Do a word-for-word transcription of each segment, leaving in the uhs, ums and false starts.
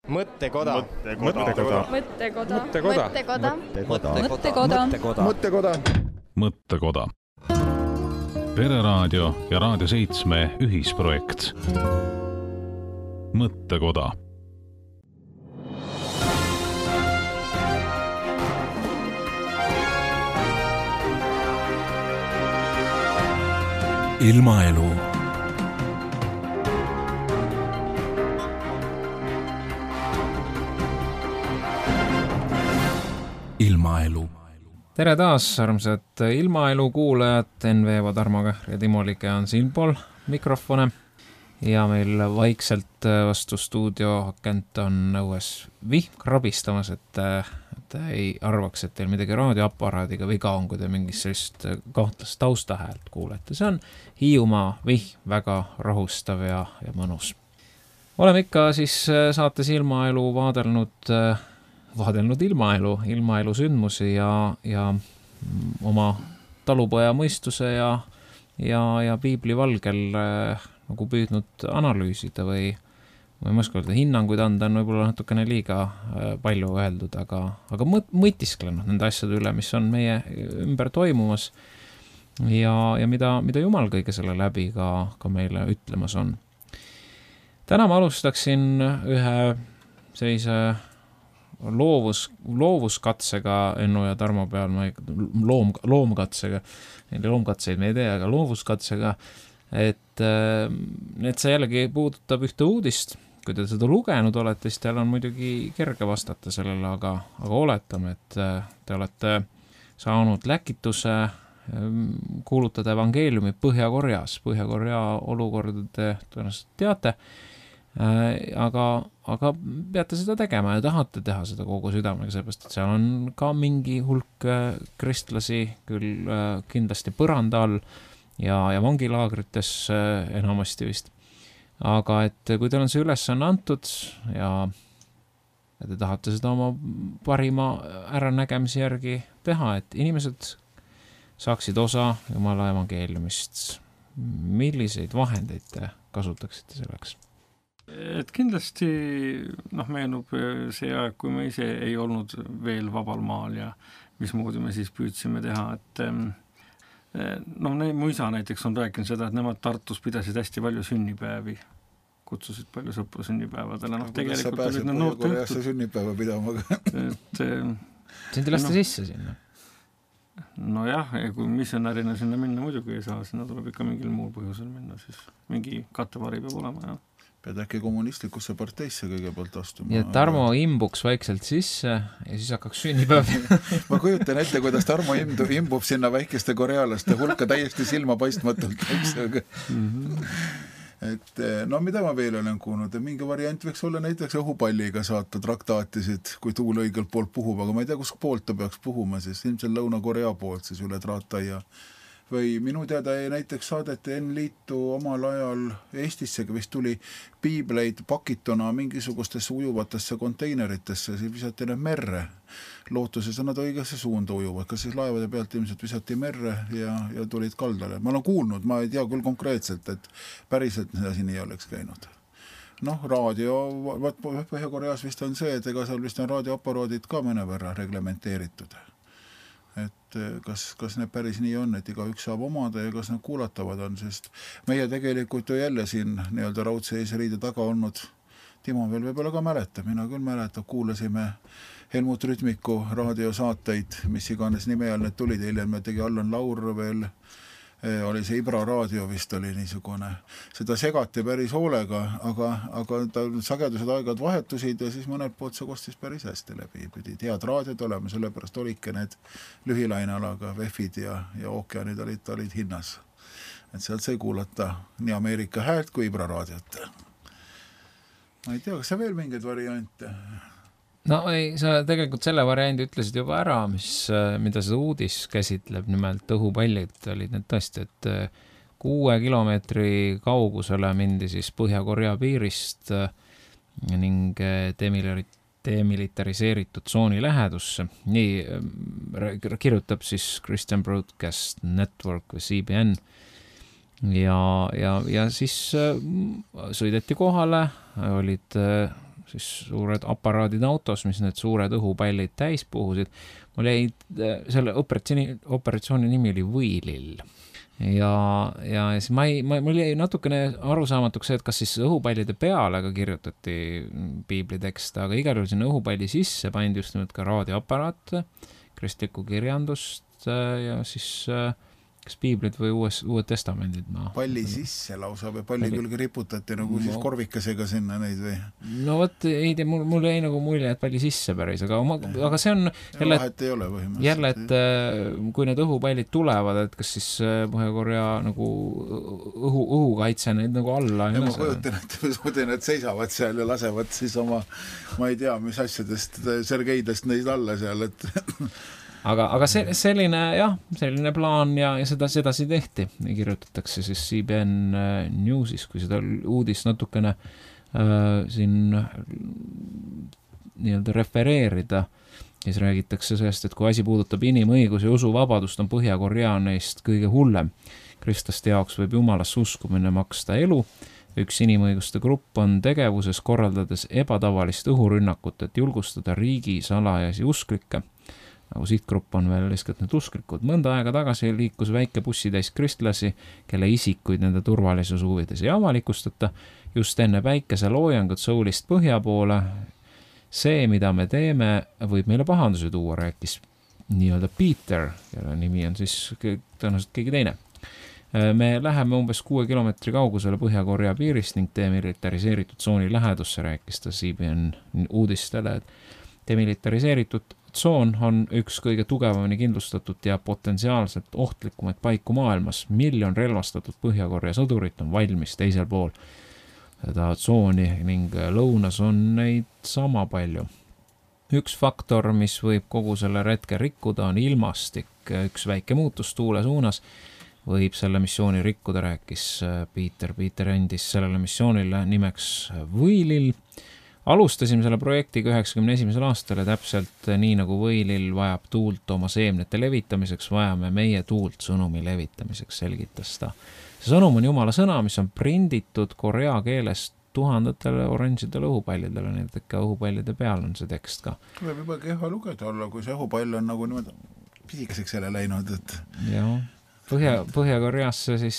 Mõttekoda. Mõttekoda. Mõttekoda. Mõttekoda. Mõttekoda. Mõttekoda. Mõttekoda. Pereraadio ja Raadio seitsme ühisprojekt. Mõttekoda. Ilmaelu. Ilmaelu. Tere taas, armsad Ilmaelu kuulajad. Enn Veeva, Tarmo Kähr ja Timo Like on siinpool mikrofone. Ja meil vaikselt vastu stuudioakent on õues vihm krabistamas, et, et ei arvaks, et teil midagi raadioaparaadiga viga on, kui te mingis sellist kahtlast taustahäält kuulete. See on Hiiumaa vihm, väga rahustav ja, ja mõnus. Oleme ikka siis saates Ilmaelu vaadelnud... vaadelnud ilmaelu, ilmaelu sündmusi ja, ja oma talupoja mõistuse ja, ja, ja piibli valgel äh, nagu püüdnud analüüsida või, või ma oska öelda, hinnanguid anda on võib-olla natukene liiga äh, palju öeldud, aga, aga mõt, mõtisklenud nende asjade üle, mis on meie ümber toimumas ja, ja mida, mida Jumal kõige selle läbi ka, ka meile ütlemas on. Täna ma alustaksin ühe sellise loovus, loovuskatsega Ennu ja Tarmo peal, ma ei, loom, loomkatsega, loomkatseid me ei tee, aga loovuskatsega, et, et see jällegi puudutab ühte uudist. Kui te seda lugenud olete, siis teil on muidugi kerge vastata sellele, aga, aga oletame, et te olete saanud läkituse kuulutada evangeeliumi Põhja-Koreas. Põhja-Korea olukorda te tõenäoliselt teate, aga, aga peate seda tegema ja tahate teha seda kogu südamega, seepärast, et seal on ka mingi hulk kristlasi küll kindlasti põranda all ja, ja vangilaagrites enamasti vist. Aga et kui teil on see ülesanne antud ja, ja te tahate seda oma parima äranägemise järgi teha, et inimesed saaksid osa Jumala evangeeliumist, milliseid vahendeid te kasutaksite selleks? Et kindlasti noh, meenub see aeg, kui me ise ei olnud veel vabal maal ja mismoodi me siis püüdsime teha, et noh, mu isa näiteks on rääkinud seda, et nemad Tartus pidasid hästi palju sünnipäevi, kutsusid palju sõpru sünnipäevadele. No, kuidas sa pääsid Põhja-Koreasse sünnipäeva pidama? et, sind ei lasta no, sisse sinna? No jah, kui missionärina sinna minna muidugi ei saa, sinna tuleb ikka mingil muul põhjusel minna, siis mingi kattevari peab olema, jah. Pead äkki kommunistlikusse parteisse kõigepealt astuma. Ja Tarmo imbuks vaikselt sisse ja siis hakkaks sünnipäev. Ma kujutan ette, kuidas Tarmo imbu, imbub sinna väikeste korealaste hulka täiesti silma paistmatult. Mm-hmm. Et no mida ma veel olen kuulnud, mingi variant võiks olla näiteks õhupalliga saata traktaatisid, kui tuul õigelt poolt puhub, aga ma ei tea, kus poolt ta peaks puhuma, siis ilmselt Lõuna-Korea poolt siis üle traataia. Või minu teada näiteks saadeti N-liitu omal ajal Eestissega vist tuli piibleid pakituna mingisugustesse ujuvatesse konteineritesse, siis visati need merre. Lootuses on nad õigesse suunda ujuvad, kas siis laevade pealt ilmselt visati merre ja, ja tulid kaldale. Ma olen kuulnud, ma ei tea küll konkreetselt, et päriselt seda siin ei oleks käinud. Noh, raadio, Põhja-Koreas vist on see, et ega seal vist on raadioaparaadid ka mõne võrra reglementeeritud. Et kas, kas need päris nii on, et iga üks saab omada ja kas need kuulatavad on, sest meie tegelikult ju jälle siin nii-öelda raudse eesriide taga olnud, Timo veel võib-olla ka mäleta, mina küll mäleta, kuulasime Helmut Rütmiku raadiosaateid, mis iganes nime all need tulid, hiljem me tegi Allan Laur veel, oli see Ibra raadio vist oli niisugune, seda segati päris hoolega, aga, aga ta sagedused aegad vahetusid ja siis mõned poolt see kostis päris hästi läbi, pidid head raadiod olema, sellepärast olidki need lühilainalaga vefid ja, ja ookeanid olid, olid hinnas. Et sealt sai kuulata nii Ameerika häält kui Ibra raadiot. Ma ei tea, kas see veel mingeid variante? No ei, sa tegelikult selle variandi ütlesid juba ära, mis, mida see uudis käsitleb, nimelt õhupallid olid need tõesti, et kuue kilomeetri kaugusele mindi siis Põhja-Korea piirist ning demilitariseeritud tsooni lähedusse. Nii kirjutab siis Christian Broadcast Network või C B N ja, ja, ja siis sõideti kohale, olid siis suured aparaadid autos, mis need suured õhupallid täis puhusid. Mul jäi selle operatsiooni, operatsiooni nimi oli Võilill. Ja, ja siis ma ei, ma, mul jäi natukene arusaamatuks see, et kas siis õhupallide peale ka kirjutati piiblitekste, aga igal juhul sinna õhupalli sisse pandi just nimelt ka raadioaparaat, kristlikku kirjandust ja siis kas piiblid või uues, uued testamendid? Ma... Palli sisse lausa või palli palli... külge riputati nagu no. Siis korvikasega sinna neid või? No võt, ei tea, mul, mul jäi nagu mulje, et palli sisse päris, aga, oma, aga see on jälle, vahet ei ole põhimõtteliselt. Jälle, et kui need õhupallid tulevad, et kas siis Põhja-Korea nagu õhu, õhukaitse neid nagu alla ja ma kujutan, et nad seisavad seal ja lasevad siis oma, ma ei tea, mis asjadest, Sergeidest neid alla seal, et Aga, aga see, selline, jah, selline plaan ja, ja seda, sedasi tehti. Kirjutatakse siis C B N Newsis, kui seda uudist natukene äh, siin nii-öelda refereerida, siis räägitakse sellest, et kui asi puudutab inimõigus ja usuvabadust, on Põhja-Korea neist kõige hullem. Kristlaste jaoks võib jumalasse uskumine maksta elu. Üks inimõiguste grupp on tegevuses korraldades ebatavalist õhurünnakut, et julgustada riigi salajasi usklikke. Nagu sihtgrupp on veel lihtsalt need usklikud. Mõnda aega tagasi liikus väike bussitäis kristlasi, kelle isikuid nende turvalisus huvides ei avalikustata. Just enne päikese loojangut Soulist põhja poole. See, mida me teeme, võib meile pahanduse tuua, rääkis nii-öelda Peter, kelle nimi on siis tõenäoliselt keegi teine. Me läheme umbes kuue kilomeetri kaugusele Põhja-Korea piirist ning demilitariseeritud tsooni lähedusse, rääkis ta C B N uudistele, et demilitariseeritud tsoon on üks kõige tugevamini kindlustatud ja potentsiaalselt ohtlikumaid paiku maailmas. Miljon relvastatud Põhja-Korea sõdurit on valmis teisel pool seda tsooni ning lõunas on neid sama palju. Üks faktor, mis võib kogu selle retke rikkuda, on ilmastik. Üks väike muutus tuule suunas võib selle missiooni rikkuda, rääkis Peter. Peter endis sellele missioonile nimeks Võilill. Alustasime selle projektiga üheksakümne esimesel aastal ja täpselt nii nagu Võilill vajab tuult oma seemnete levitamiseks, vajame meie tuult sõnumi levitamiseks, selgitas ta. See sõnum on Jumala sõna, mis on prinditud korea keeles tuhandetele oranžidele õhupallidele, nii et ikka õhupallide peal on see tekst ka. Tuleb juba keha lugeda olla, kui see õhupall on nagu niimoodi pisikeseks jälle läinud. Et... Jah, Põhja, Põhja-Koreasse siis...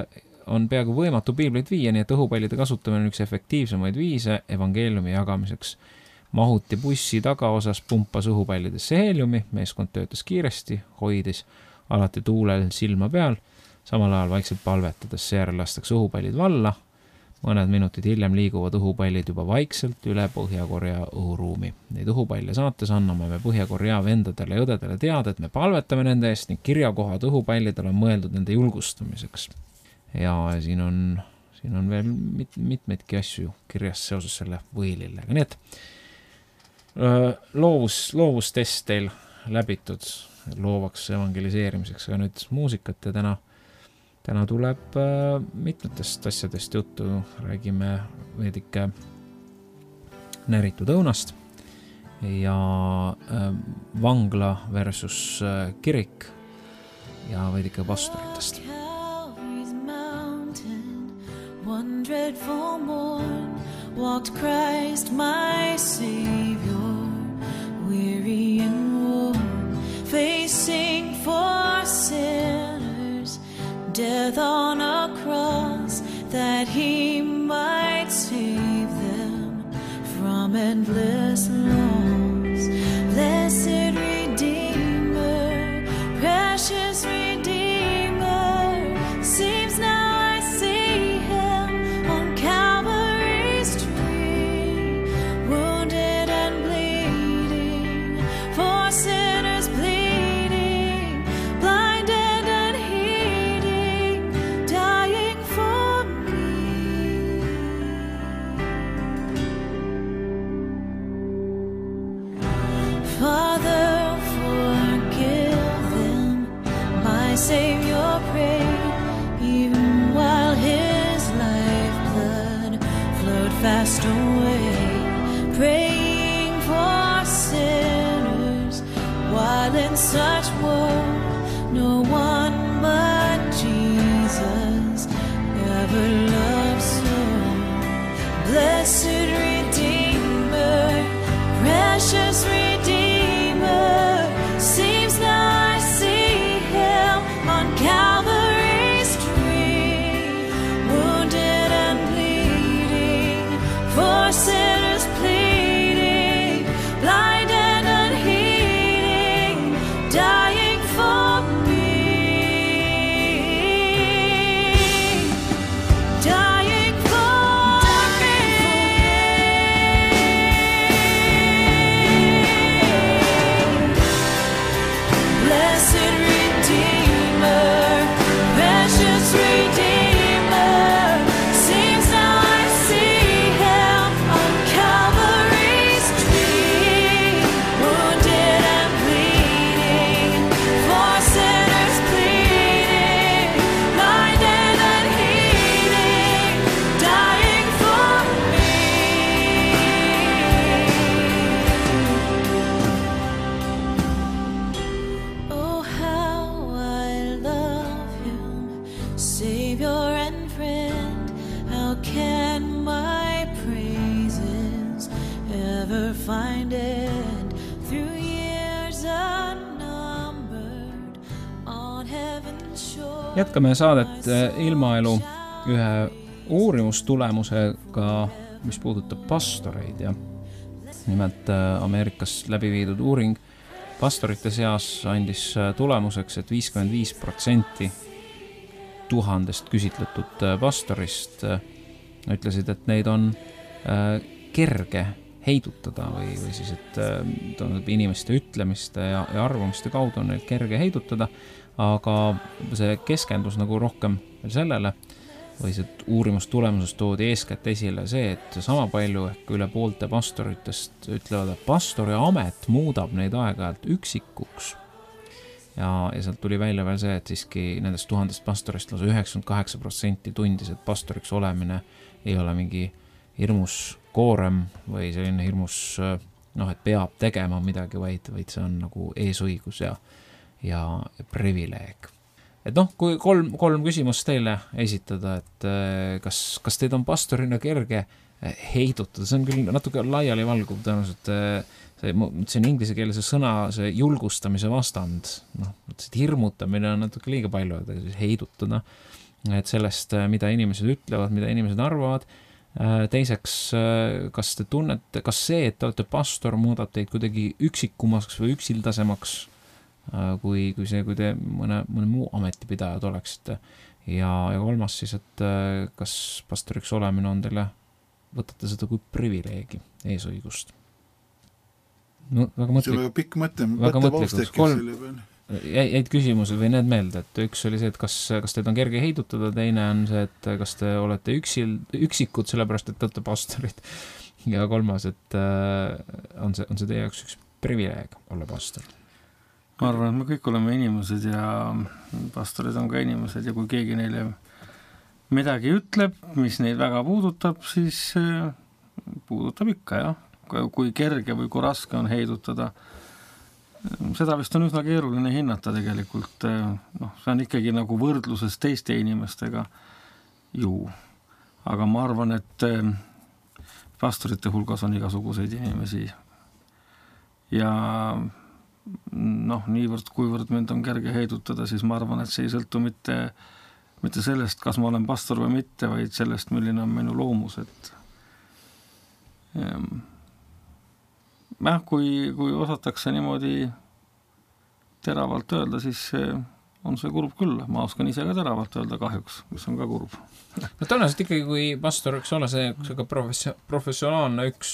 on peaaegu võimatu piiblit viia, nii et õhupallide kasutamine on üks efektiivsemaid viise evangeeliumi jagamiseks. Mahuti bussi tagaosas pumpas õhupallidesse heeliumi, meeskond töötas kiiresti, hoidis alati tuulel silma peal, samal ajal vaikselt palvetades, seejärel lastakse õhupallid valla. Mõned minutid hiljem liiguvad õhupallid juba vaikselt üle Põhja-Korea õhuruumi. Neid õhupalle saates anname me Põhja-Korea vendadele ja õdedele teada, et me palvetame nende eest ning kirjakohad õhupallidele on mõeldud nende julgustamiseks. Ja siin on, siin on veel mit, mitmeidki asju kirjas seoses selle Võilillega. Nii et loovus, loovustest teil läbitud loovaks evangeliseerimiseks, aga nüüd muusikat ja täna, täna tuleb mitmetest asjadest juttu. Räägime veidike näritud õunast ja vangla versus kirik ja veidike pastoritest. One dreadful morn walked Christ my Savior, weary and worn, facing for sinners, death on a cross that he might save them from endless loss. Blessed Redeemer, precious Redeemer, seems now Savior prayed, even while his lifeblood flowed fast away, praying for sinners while in such woe. No one but Jesus ever loved so. Blessed Redeemer, never find end through years unnumbered on heaven's shore. Jätkame saadet Ilmaelu ühe uurimustulemusega, mis puudutab pastoreid ja nimelt Ameerikas läbi viidud uuring pastorite seas andis tulemuseks, et viiskümmend viis protsenti tuhandest küsitletud pastorist ütlesid, et neid on kerge heidutada või, või siis, et inimeste ütlemiste ja, ja arvamiste kaudu on neid kerge heidutada, aga see keskendus nagu rohkem sellele, või see uurimustulemuses toodi eeskätt esile see, et sama palju ehk üle poolte pastoritest ütlevad, et pastori amet muudab neid aeg-ajalt üksikuks. Ja, ja sealt tuli välja veel see, et siiski nendest tuhandest pastorist lausa üheksakümmend kaheksa protsenti tundis, et pastoriks olemine ei ole mingi hirmus koorem või selline hirmus, noh, et peab tegema midagi, vaid, vaid see on nagu eesõigus ja, ja privileeg. Et noh, kui kolm, kolm küsimust teile esitada, et kas, kas teid on pastorina kerge heidutada, see on küll natuke laiali valguv tõenäoliselt, see, see on inglise keeles see sõna, see julgustamise vastand, noh, see hirmutamine on natuke liiga palju, et heidutada, et sellest, mida inimesed ütlevad, mida inimesed arvavad. Teiseks, kas te tunnete, kas see, et te olete pastor, muudab teid kuidagi üksikumaks või üksildasemaks, kui, kui see, kui te mõne, mõne muu ametipidajad oleksite. Ja, ja kolmas siis, et kas pastoriks olemine on teile, võtate seda kui privileegi, eesõigust. No, väga mõtlik. See on väga pikk mõte, mõttepaustekis selle peale. Jäid küsimused või need meelde, et üks oli see, et kas, kas teid on kerge heidutada, teine on see, et kas te olete üksil, üksikud sellepärast, et te olete pastorid. Ja kolmas, et on see, on see teie jaoks üks privileeg olla pastor. Ma arvan, et me kõik oleme inimesed ja pastorid on ka inimesed ja kui keegi neile midagi ütleb, mis neid väga puudutab, siis puudutab ikka, jah. Kui kerge või kui raske on heidutada. Seda vist on üsna keeruline hinnata tegelikult. No, see on ikkagi nagu võrdluses teiste inimestega ju. Aga ma arvan, et pastorite hulgas on igasuguseid inimesi ja noh, niivõrd, kuivõrd mind on kerge heidutada, siis ma arvan, et see ei sõltu mitte, mitte sellest, kas ma olen pastor või mitte, vaid sellest, milline on minu loomus, et jah, kui, kui osatakse niimoodi teravalt öelda, siis on see kurb küll. Ma oskan ise ka teravalt öelda kahjuks, mis on ka kurb. No tõenäoliselt ikkagi, kui pastor võiks olla see, see ka professionaalne üks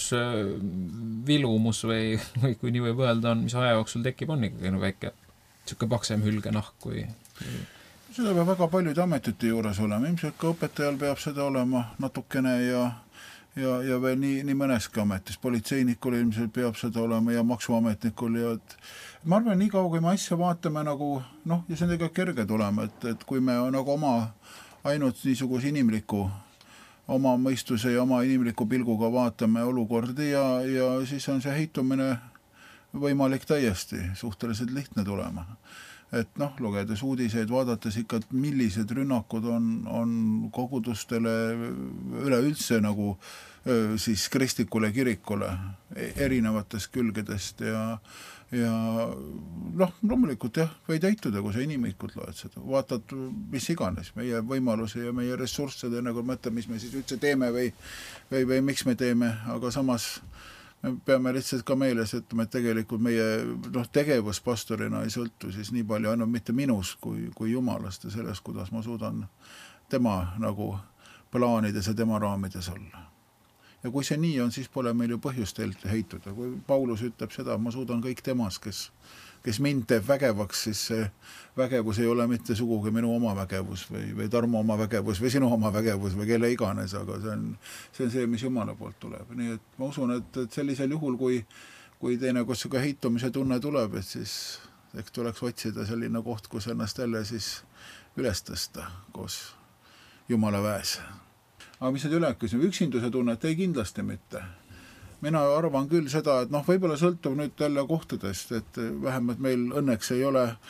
vilumus või, või kui nii võib öelda on, mis aja jooksul tekib, on ikkagi väike siuke paksem hülgenahk kui... Seda peab väga paljude ametite juures olema. Ilmselt ka õpetajal peab seda olema natukene ja ja, ja veel nii, nii mõneski ametis. Politseinikul ilmselt peab seda olema ja maksuametnikul ja et ma arvan, nii kaua, kui me asja vaatame nagu, noh, ja see on tegelikult kerge tulema, et, et kui me nagu oma ainult niisuguse inimliku, oma mõistuse ja oma inimliku pilguga vaatame olukordi ja, ja siis on see heitumine võimalik täiesti suhteliselt lihtne tulema. Et noh, lugedes uudiseid, vaadates ikka, et millised rünnakud on, on kogudustele üleüldse nagu siis kristlikule kirikule erinevatest külgedest ja ja noh, loomulikult jah, võid heituda, kui sa inimlikult loed seda. Vaatad, mis iganes, meie võimalusi ja meie ressursside, nagu mõtle, mis me siis üldse teeme või, või, või miks me teeme, aga samas me peame lihtsalt ka meeles, et me tegelikult meie noh, tegevus pastorina ei sõltu siis nii palju ainult mitte minus kui, kui jumalast ja sellest, kuidas ma suudan tema nagu plaanides ja tema raamides olla. Ja kui see nii on, siis pole meil ju põhjust heituda. Kui Paulus ütleb seda, ma suudan kõik temas, kes, kes mind teeb vägevaks, siis see vägevus ei ole mitte sugugi minu oma vägevus või, või Tarmo oma vägevus või sinu oma vägevus või kelle iganes, aga see on see, on see mis Jumala poolt tuleb. Nii et ma usun, et, et sellisel juhul, kui, kui teine kus ka heitumise tunne tuleb, et siis eks tuleks otsida selline koht, kus ennast jälle siis üles tõsta koos Jumala väes. Aga mis need üleküsime? Üksinduse tunnet ei kindlasti mitte. Mina arvan küll seda, et noh, võib-olla sõltub nüüd jälle kohtadest, et vähemalt meil õnneks ei ole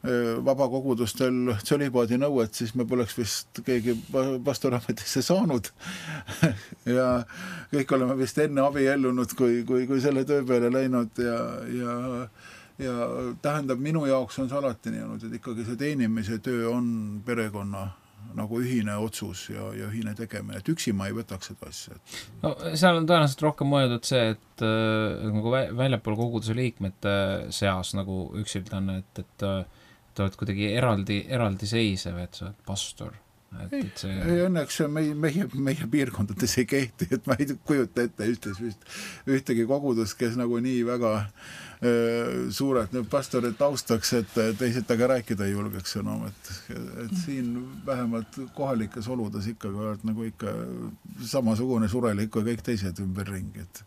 vabakogudustel tsölibaadi nõuet, siis me poleks vist keegi pastorametisse saanud ja kõik oleme vist enne abiellunud, kui, kui, kui selle töö peale läinud ja, ja, ja tähendab, minu jaoks on see alati nii olnud, et ikkagi see teenimise töö on perekonna nagu ühine otsus ja, ja ühine tegemine, et üksi ma ei võtaks seda asja. No, seal on tõenäoliselt rohkem mõeldud see, et äh, nagu väljapool koguduse liikmete seas nagu üksildanne, et, et et oled kuidagi eraldi, eraldi seisev, et sa oled pastor. Et, ei, et see... ei, õnneks meie, meie, meie piirkondades ei kehti, et ma ei kujuta ette ühtes, ühtegi kogudust, kes nagu nii väga öö, suured pastorid taustaks, et teised taga rääkida ei julgeks enam, et, et siin vähemalt kohalikes oludes ikkagi oled nagu ikka samasugune surelik kui kõik teised ümber ringi, et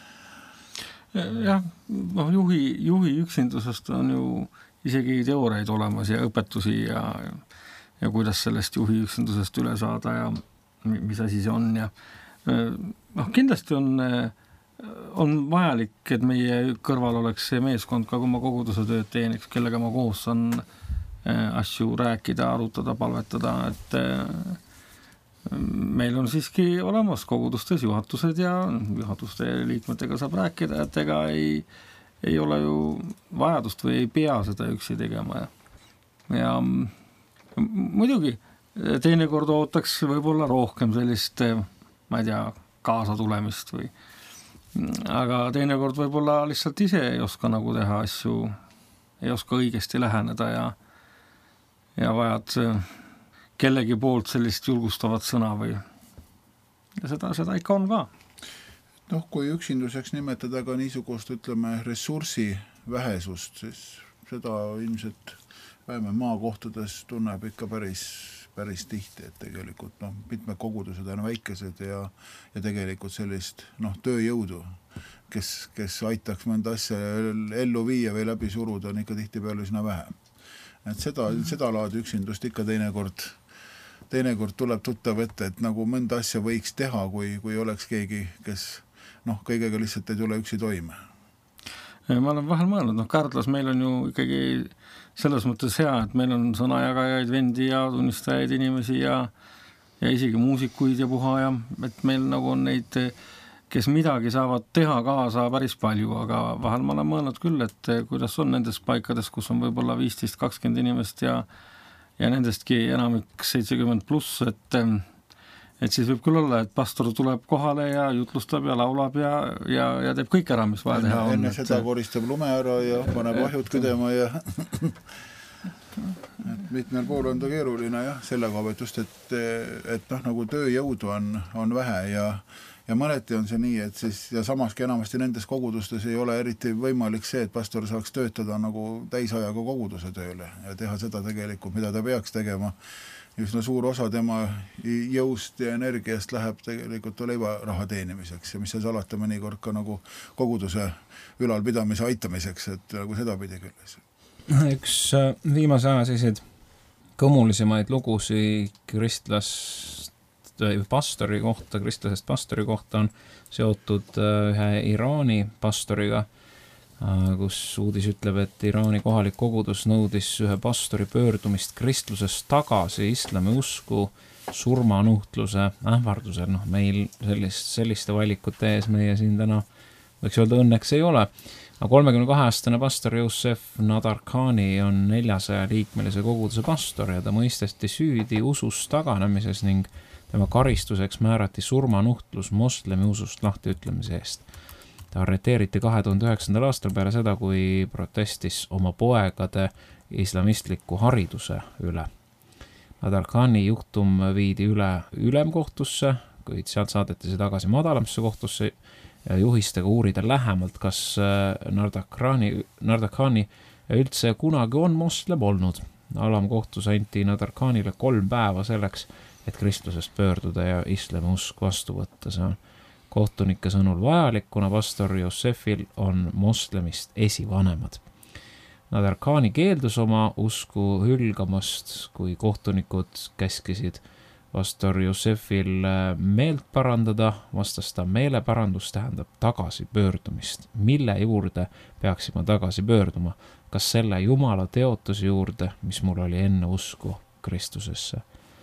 jah, no juhi, juhi üksindusest on ju isegi teooriaid olemas ja õpetusi ja, ja kuidas sellest juhi üksindusest üle saada ja mis asi see on ja noh, kindlasti on, on vajalik, et meie kõrval oleks see meeskond ka, kui ma koguduse tööd teeniks, kellega ma koos on asju rääkida, arutada, palvetada, et meil on siiski olemas kogudustes juhatused ja juhatuste liikmetega saab rääkida, et ega ei ei ole ju vajadust või ei pea seda üksi tegema ja, ja muidugi teinekord ootaks võib-olla rohkem sellist, ma ei tea, kaasa tulemist või aga teinekord võib-olla lihtsalt ise ei oska nagu teha asju, ei oska õigesti läheneda ja ja vajad kellegi poolt sellist julgustavat sõna või ja seda, seda ikka on ka. Noh, kui üksinduseks nimetada ka niisugust, ütleme, ressursi vähesust, siis seda ilmselt vähemalt maakohtades tunneb ikka päris, päris tihti, et tegelikult noh, mitmed kogudused on väikesed ja, ja tegelikult sellist noh, tööjõudu, kes, kes aitaks mõnda asja ellu viia või läbi suruda, on ikka tihti peale üsna vähe. Et seda, seda laadi üksindust ikka teinekord, teinekord tuleb tuttav ette, et nagu mõnda asja võiks teha, kui, kui oleks keegi, kes noh, kõigega lihtsalt ei tule üksi toime. Ma olen vahel mõelnud, noh, Kardlas meil on ju ikkagi selles mõttes hea, et meil on sõnajagajaid, vendi ja tunnistajaid inimesi ja, ja isegi muusikuid ja puha ja et meil nagu on neid, kes midagi saavad teha kaasa päris palju, aga vahel ma olen mõelnud küll, et kuidas on nendes paikades, kus on võib-olla viisteist kakskümmend inimest ja, ja nendestki enamik seitsekümmend pluss, et et siis võib küll olla, et pastor tuleb kohale ja jutlustab ja laulab ja, ja, ja teeb kõik ära, mis vaja teha on. Enne seda et... koristab lume ära ja paneb ahjud küdema ja et mitmel pool on ta keeruline jah, selle kavetust, et, et noh, nagu tööjõudu on, on vähe ja, ja mõneti on see nii, et siis ja samaski enamasti nendes kogudustes ei ole eriti võimalik see, et pastor saaks töötada nagu täisajaga koguduse tööle ja teha seda tegelikult, mida ta peaks tegema. Üsna suur osa tema jõust ja energiast läheb tegelikult leivaraha teenimiseks ja mis see salata mõnikord ka nagu koguduse ülalpidamise aitamiseks, et nagu seda pidi küll. Üks viimase aja selliseid kõmulisemaid lugusi kristlast pastori kohta, kristlasest pastori kohta on seotud ühe Iraani pastoriga, kus uudis ütleb, et Iraani kohalik kogudus nõudis ühe pastori pöördumist kristlusest tagasi islami usku surmanuhtluse ähvardusel. Noh, meil sellist, selliste valikute ees meie siin täna võiks öelda õnneks ei ole. Aga kolmekümne kahe aastane pastor Youssef Nadarkhani on neljasaja liikmelise koguduse pastor ja ta mõisteti süüdi usust taganemises ning tema karistuseks määrati surmanuhtlus moslemi usust lahtiütlemise eest. Ta arreteeriti kahe tuhande üheksandal aastal peale seda, kui protestis oma poegade islamistliku hariduse üle. Nadarkhani juhtum viidi üle ülemkohtusse, kuid sealt saadeti see tagasi madalamasse kohtusse ja juhistega uurida lähemalt, kas Nadarkhani, Nadarkhani üldse kunagi on moslem olnud. Alamkohtus anti Nadarkhanile kolm päeva selleks, et kristlusest pöörduda ja islami usk vastu võtta. See on kohtunike sõnul vajalik, kuna pastor Youssefil on moslemist esivanemad. Nadarkhani keeldus oma usku hülgamast, kui kohtunikud käskisid pastor Joosefil meelt parandada, vastas ta meeleparandus tähendab tagasi pöördumist. Mille juurde peaksime tagasi pöörduma? Kas selle Jumala teotuse juurde, mis mul oli enne usku Kristusesse?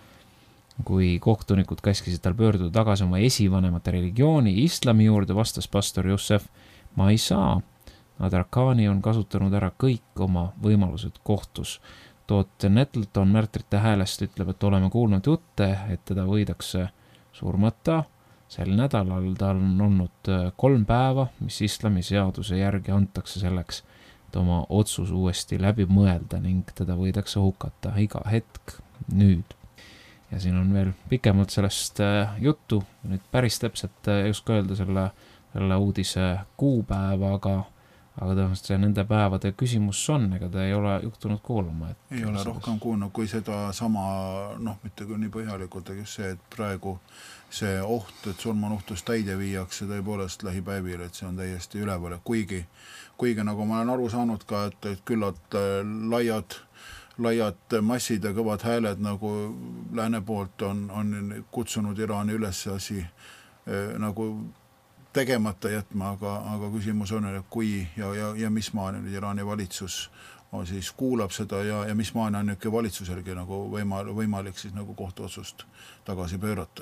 Kui kohtunikud käskisid tal pöörduda tagasi oma esivanemate religiooni islami juurde, vastas pastor Joosef, ma ei saa. Adrakani on kasutanud ära kõik oma võimalused kohtus. Toot Nettleton märtrite häälest ütleb, et oleme kuulnud jutte, et teda võidakse surmata. Sel nädalal tal on olnud kolm päeva, mis islami seaduse järgi antakse selleks, et oma otsus uuesti läbi mõelda ning teda võidakse hukata iga hetk nüüd. Ja siin on veel pikemalt sellest juttu, nüüd päris täpselt ei oska öelda selle, selle uudise kuupäeva, aga, aga tõenäoliselt see nende päevade küsimus on, ega ta ei ole juhtunud kuulama. Et ei ole rohkem kuulnud, kui seda sama, noh, mitte küll nii põhjalikult, aga just see, et praegu see oht, et surmanuhtlus täide viiakse tõepoolest lähipäevil, et see on täiesti üleval, kuigi, kuigi nagu ma olen aru saanud ka, et, et küllalt laiad laiad massid ja kõvad hääled nagu lääne poolt on, on kutsunud Iraani üles asi eh, nagu tegemata jätma, aga, aga küsimus on, et kui ja, ja, ja mis maani nüüd Iraani valitsus on, siis kuulab seda ja, ja mis maani on niisugune valitsuselgi nagu võimalik, võimalik siis nagu kohtuotsust tagasi pöörata.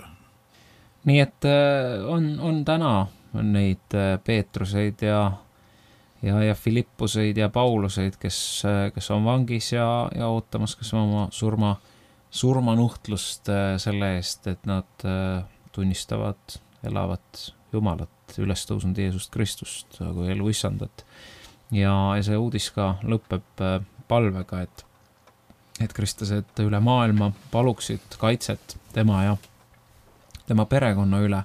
Nii et on, on täna on neid Peetruseid ja ja, ja Filippuseid ja Pauluseid, kes, kes on vangis ja, ja ootamas, kes on oma surma, surmanuhtlust selle eest, et nad tunnistavad elavat Jumalat, üles tõusnud Jeesust Kristust kui elu issandat. Ja, ja see uudis ka lõpeb palvega, et, et kristlased üle maailma paluksid kaitset tema ja tema perekonna üle.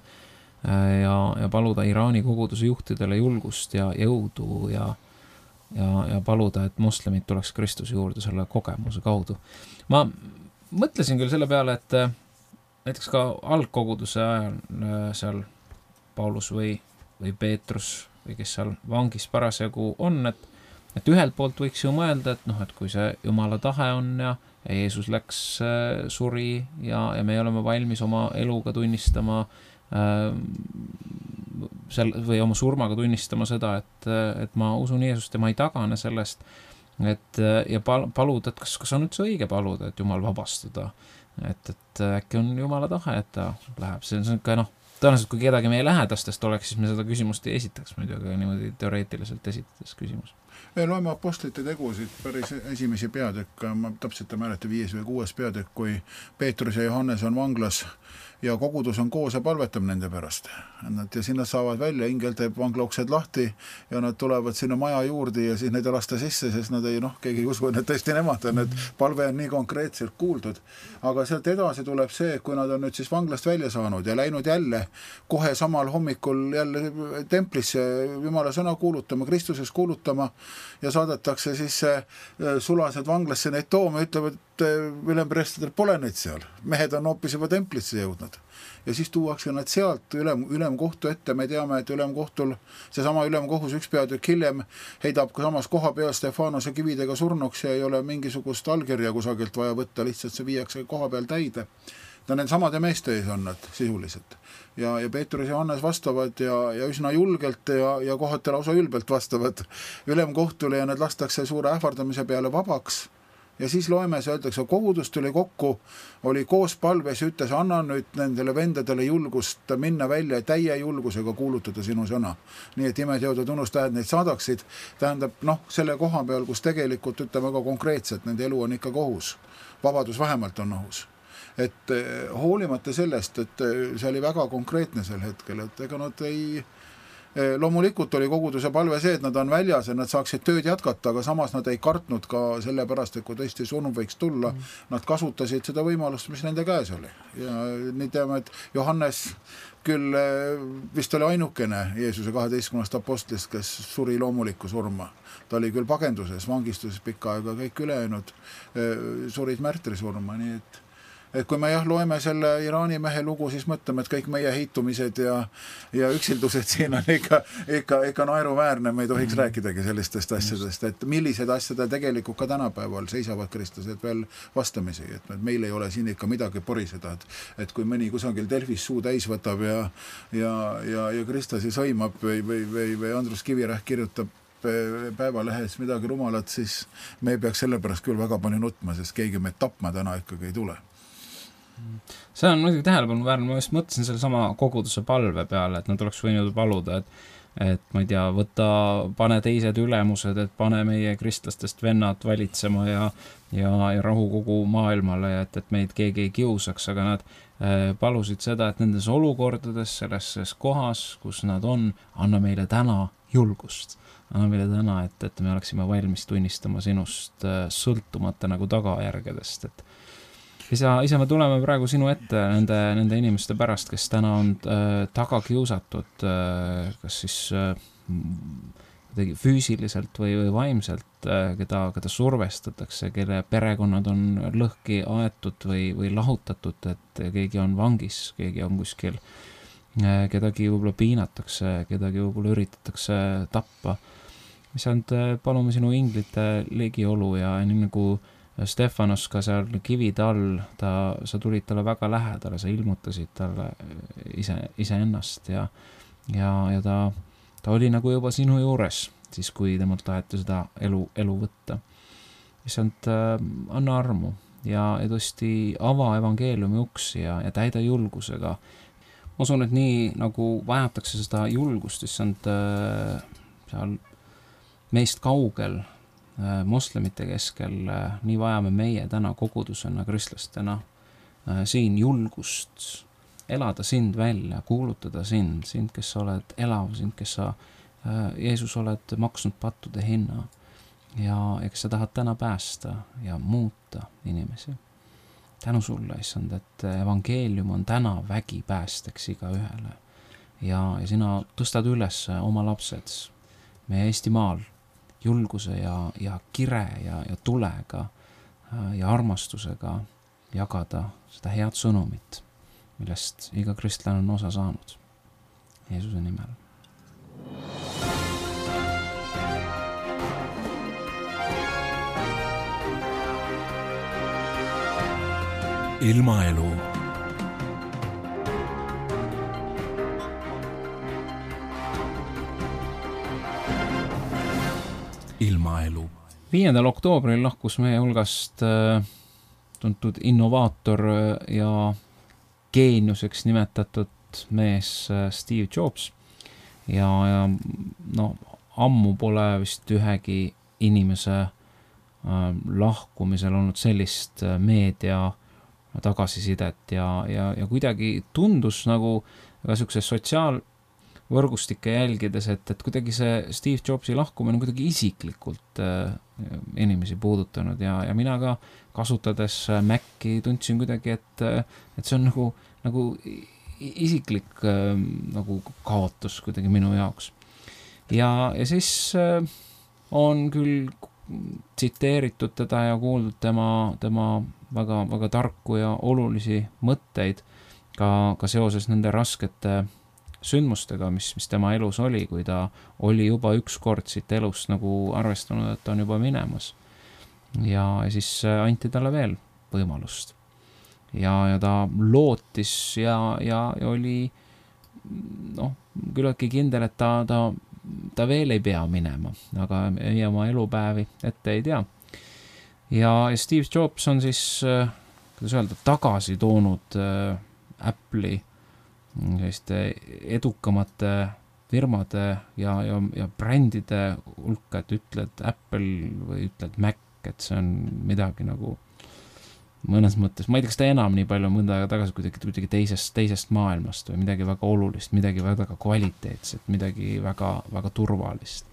Ja, ja paluda Iraani koguduse juhtidele julgust ja jõudu ja, ja, ja paluda, et moslemid tuleks Kristuse juurde selle kogemuse kaudu. Ma mõtlesin küll selle peale, et näiteks ka algkoguduse ajal seal Paulus või, või Peetrus või kes seal vangis parasjagu on, et, et ühelt poolt võiks ju mõelda, et, noh, et kui see Jumala tahe on ja, ja Jeesus läks suri ja, ja me oleme valmis oma eluga tunnistama Sel, või oma surmaga tunnistama seda, et, et ma usun Jeesust ja ma ei tagane sellest, et, ja paluda, et kas, kas on üldse õige paluda, et Jumal vabastada, et, et äkki on Jumala tahe, et ta läheb. See on ka, noh, tõenäoliselt kui kedagi meie lähedastest oleks, siis me seda küsimust ei esitaks muidugi niimoodi teoreetiliselt esitades küsimus. Me loeme apostlite tegusid päris esimesi peatükk, ma täpselt ei mäleta viies või kuues peatükk, kui Peetrus ja Johannes on vanglas ja kogudus on koos ja palvetab nende pärast. Nad, ja sinna saavad välja, ingel teeb vanglauksed lahti ja nad tulevad sinna maja juurde ja siis neid ei lasta sisse, sest nad ei, noh, keegi ei usu, et tõesti nemad on, et palve on nii konkreetselt kuuldud. Aga sealt edasi tuleb see, kui nad on nüüd siis vanglast välja saanud ja läinud jälle kohe samal hommikul jälle templisse Jumala sõna kuulutama, Kristuses kuulutama ja saadetakse siis sulased vanglasse neid tooma ja ütlevad, et ülemprestidel pole neid seal. Mehed on hoopis juba templisse jõudnud. Ja siis tuuakse nad sealt ülem, ülemkohtu ette. Me teame, et ülemkohtul, seesama ülemkohus üks peatükk hiljem heidab ka samas koha peal Stefanose kividega surnuks ja ei ole mingisugust allkirja kusagilt vaja võtta, lihtsalt see viiakse koha peal täide. Ta need samade meeste ees on nad sisuliselt. Ja, ja Peetrus ja Johannes vastavad ja, ja üsna julgelt ja, ja kohati lausa ülbelt vastavad ülemkohtule ja need lastakse suure ähvardamise peale vabaks. Ja siis loeme, see öeldakse, kogudus tuli kokku, oli koos palves ja ütles, anna nüüd nendele vendadele julgust minna välja ja täie julgusega kuulutada sinu sõna. Nii et imeteod ja tunnustähed neid saadaksid, tähendab, noh, selle koha peal, kus tegelikult ütleme väga konkreetselt, nende elu on ikka ohus. Vabadus vähemalt on ohus. Et hoolimata sellest, et see oli väga konkreetne sel hetkel, et ega nad ei... Loomulikult oli koguduse palve see, et nad on väljas ja nad saaksid tööd jätkata, aga samas nad ei kartnud ka selle pärast, et kui tõesti surnud võiks tulla, mm. nad kasutasid seda võimalust, mis nende käes oli. Ja nii teame, et Johannes küll vist oli ainukene Jeesuse kaheteistkümnest apostlist, kes suri loomulikku surma. Ta oli küll pagenduses, vangistuses pikka aega, kõik ülejäänud surid märtri surma, nii et et kui me jah loeme selle Iraani mehe lugu, siis mõtleme, et kõik meie heitumised ja, ja üksildused siin on ikka, ikka, ikka naeruväärne, me ei tohiks mm. rääkidagi sellistest asjadest, et millised asjad tegelikult ka tänapäeval seisavad kristlased veel vastamisi, et meil ei ole siin ikka midagi poriseda, et, et kui mõni kusagil Delfis suu täis võtab ja, ja, ja, ja kristlasi sõimab või, või, või, või Andrus Kivirähk kirjutab päevalehes midagi rumalat, siis me ei peaks selle pärast küll väga palju nutma, sest keegi meid tapma täna ikkagi ei tule. See on muidugi tähelepanuväärne, ma just mõtlesin selle sama koguduse palve peale, et nad oleks võinud paluda, et, et ma ei tea, võtta, pane teised ülemused, et pane meie kristlastest vennad valitsema ja, ja, ja rahu kogu maailmale, et, et meid keegi ei kiusaks, aga nad äh, palusid seda, et nendes olukordades, selles kohas, kus nad on, anna meile täna julgust. Anna meile täna, et, et me oleksime valmis tunnistama sinust äh, sõltumata nagu tagajärgedest, et isa, isa, me tuleme praegu sinu ette nende, nende inimeste pärast, kes täna on äh, taga kiusatud, äh, kas siis äh, füüsiliselt või, või vaimselt, äh, keda, keda survestatakse, kelle perekonnad on lõhki aetud või, või lahutatud, et keegi on vangis, keegi on kuskil, äh, kedagi võib-olla piinatakse, kedagi võib-olla üritatakse tappa. Mis on, palume sinu inglite legiolu ja nii nagu Stefanos ka seal kivide all, ta, sa tulid talle väga lähedale, sa ilmutasid talle ise, ise ennast ja, ja, ja ta, ta oli nagu juba sinu juures, siis kui temalt taheti seda elu, elu võtta. Mis on, anna armu ja, ja tõesti ava evangeeliumi uksi ja, ja täida julgusega. Ma usun, et nii nagu vajatakse seda julgust, siis on seal meist kaugel, moslemite keskel, nii vajame meie täna kogudusena, kristlastena siin julgust elada sind välja, kuulutada sind, sind, kes sa oled elav, sind, kes sa, Jeesus, oled maksnud pattude hinna ja, ja kes sa tahad täna päästa ja muuta inimesi. Tänu sulle, issand, et evangeelium on täna vägi päästeks iga ühele ja, ja sina tõstad üles oma lapsed meie Eestimaal julguse ja, ja kire ja, ja tulega ja armastusega jagada seda head sõnumit, millest iga kristlane on osa saanud. Jeesuse nimel. Ilmaelu. Ilmaelu. viiendal oktoobril lahkus meie hulgast äh, tuntud innovaator ja geeniuseks nimetatud mees äh, Steve Jobs ja, ja no, ammu pole vist ühegi inimese äh, lahkumisel olnud sellist äh, meedia tagasisidet ja, ja, ja kuidagi tundus nagu ka niisuguse sotsiaal võrgustike jälgides, et, et kuidagi see Steve Jobsi lahkumine on kuidagi isiklikult äh, inimesi puudutanud ja, ja mina ka kasutades Maci tundsin kuidagi, et, et see on nagu, nagu isiklik äh, nagu kaotus kuidagi minu jaoks. Ja, ja siis äh, on küll tsiteeritud teda ja kuuldud tema, tema väga, väga tarku ja olulisi mõtteid ka, ka seoses nende raskete sündmustega, mis, mis tema elus oli, kui ta oli juba üks kord siit elust nagu arvestanud, et ta on juba minemas. Ja, ja siis anti talle veel võimalust. Ja, ja ta lootis ja, ja, ja oli noh, küllaltki kindel, et ta, ta, ta veel ei pea minema, aga ei oma elupäevi ette ei tea. Ja, ja Steve Jobs on siis, kuidas öelda, tagasi toonud Apple'i selliste edukamate firmade ja, ja, ja brändide hulka, et ütled Apple või ütled Mac, et see on midagi nagu mõnes mõttes, ma ei tea, kas ta enam nii palju mõnda aega tagasi kuidagi, kuidagi teisest, teisest maailmast või midagi väga olulist, midagi väga kvaliteetset, midagi väga, väga turvalist.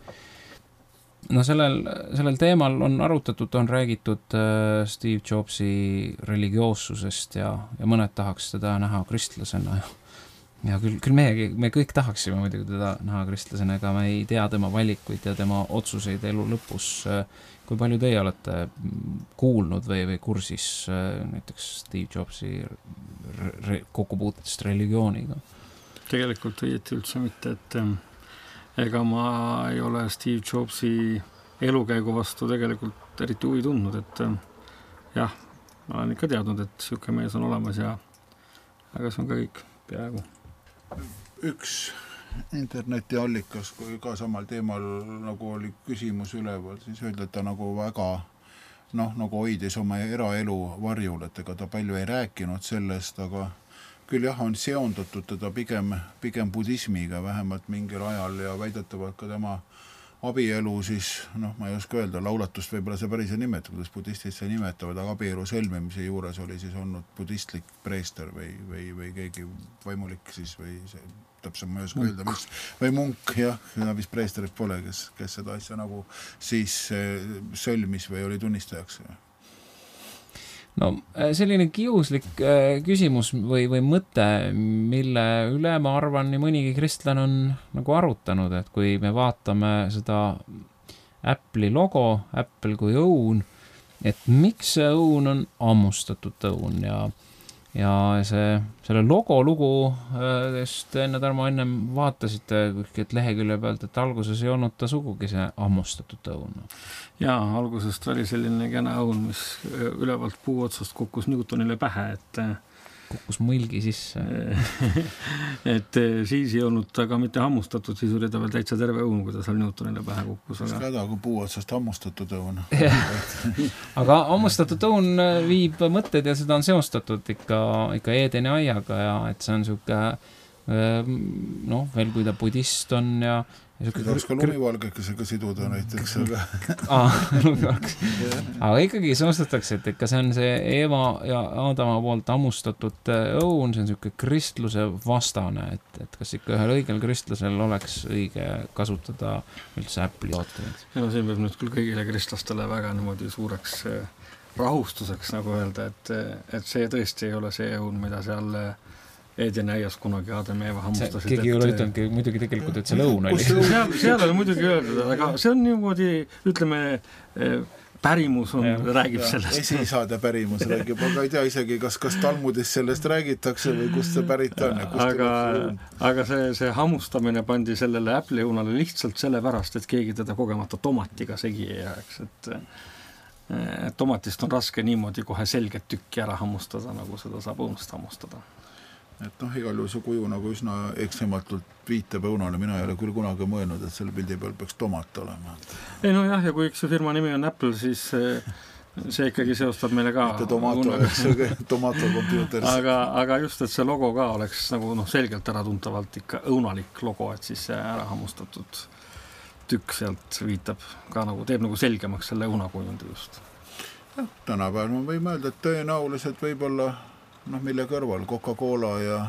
No sellel, sellel teemal on arutatud, on räägitud äh, Steve Jobsi religioossusest ja, ja mõned tahaks teda näha kristlasena ja ja küll, küll meiegi, me kõik tahaksime muidugi teda näha kristlasena, aga me ei tea tema valikuid ja tema otsuseid elu lõpus. Kui palju teie olete kuulnud või, või kursis näiteks Steve Jobsi re- kokkupuutest religiooniga? Tegelikult õieti üldse mitte, et ega ma ei ole Steve Jobsi elukäigu vastu tegelikult eriti huvi tundnud, et jah, ma olen ikka teadnud, et siuke mees on olemas ja aga see on ka kõik peaaegu. Üks internetiallikas, kui ka samal teemal nagu oli küsimus üleval, siis öelda, et ta nagu väga noh, nagu hoidis oma eraelu varjul, et ega ta palju ei rääkinud sellest, aga küll jah, on seondatud teda pigem, pigem budismiga vähemalt mingil ajal ja väidetavalt ka tema abielu siis, noh, ma ei oska öelda, laulatust võib-olla see päris ei nimeta, kuidas budistid see nimetavad, aga abielu sõlmimise juures oli siis olnud budistlik preester või, või, või keegi vaimulik siis või see, täpselt ma ei oska öelda, mis, või munk, jah, vist preesterit pole, kes, kes seda asja nagu siis sõlmis või oli tunnistajaks. No selline kiuslik küsimus või, või mõte, mille üle ma arvan, nii mõnigi kristlane on nagu arutanud, et kui me vaatame seda Apple'i logo, Apple kui õun, et miks see õun on ammustatud õun ja, ja see, selle logo lugu, sest enne Tarmo ennem vaatasite kuskilt lehekülje pealt, et alguses ei olnud ta sugugi see ammustatud õun. Jaa, algusest oli selline kena õun, mis ülevalt puu otsast kukkus Newtonile pähe, et kukkus mõlgi sisse. et siis ei olnud ta ka mitte hammustatud, siis oli ta veel täitsa terve õun, kui ta seal Newtonile pähe kukkus. Aga... Käda, kui puu otsast hammustatud õun. aga hammustatud õun viib mõtted ja seda on seostatud ikka, ikka Edeni aiaga ja et see on siuke, noh, veel kui ta budist on ja seda oleks ka lumivalgekesega siduda näiteks, aga... ah, aga ikkagi soostatakse, et ikka see on see Eeva ja Aadama poolt ammustatud õun, see on siuke kristluse vastane, et, et kas ikka ühel õigel kristlasel oleks õige kasutada üldse Apple'i tooteid? Ja no see peab nüüd küll kõigile kristlastele väga niimoodi suureks rahustuseks nagu öelda, et, et see tõesti ei ole see õun, mida seal Edeni aias kunagi Aadam ja Eeva hammustasid. Keegi ei ole ütelnud muidugi tegelikult, et see lõun oli. Seal, seal oli muidugi öeldud, aga see on niimoodi, ütleme, pärimus on, ja, räägib ja, sellest. Esiisade pärimus räägib, aga ei tea isegi, kas, kas Talmudis sellest räägitakse või kust see pärit on. Ja aga aga see, see hammustamine pandi sellele Apple'i õunale lihtsalt sellepärast, et keegi teda kogemata tomatiga segi ei jääks, et et tomatist on raske niimoodi kohe selget tükki ära hammustada, nagu seda saab õunast hammustada. Et noh, igal juhul see kuju nagu üsna eksematult viitab õunale, mina ei ole küll kunagi mõelnud, et selle pildi peal peaks tomat olema. Ei no jah, ja kui üks firma nimi on Apple, siis see ikkagi seostab meile ka. Mitte tomato, tomato computeris. Aga, aga just, et see logo ka oleks nagu noh, selgelt ära tuntavalt ikka õunalik logo, et siis see ära hammustatud tükk sealt viitab ka nagu, teeb nagu selgemaks selle õunakujundi just. Ja, tänapäeval ma võime öelda, et tõenäoliselt võib-olla noh, mille kõrval Coca-Cola ja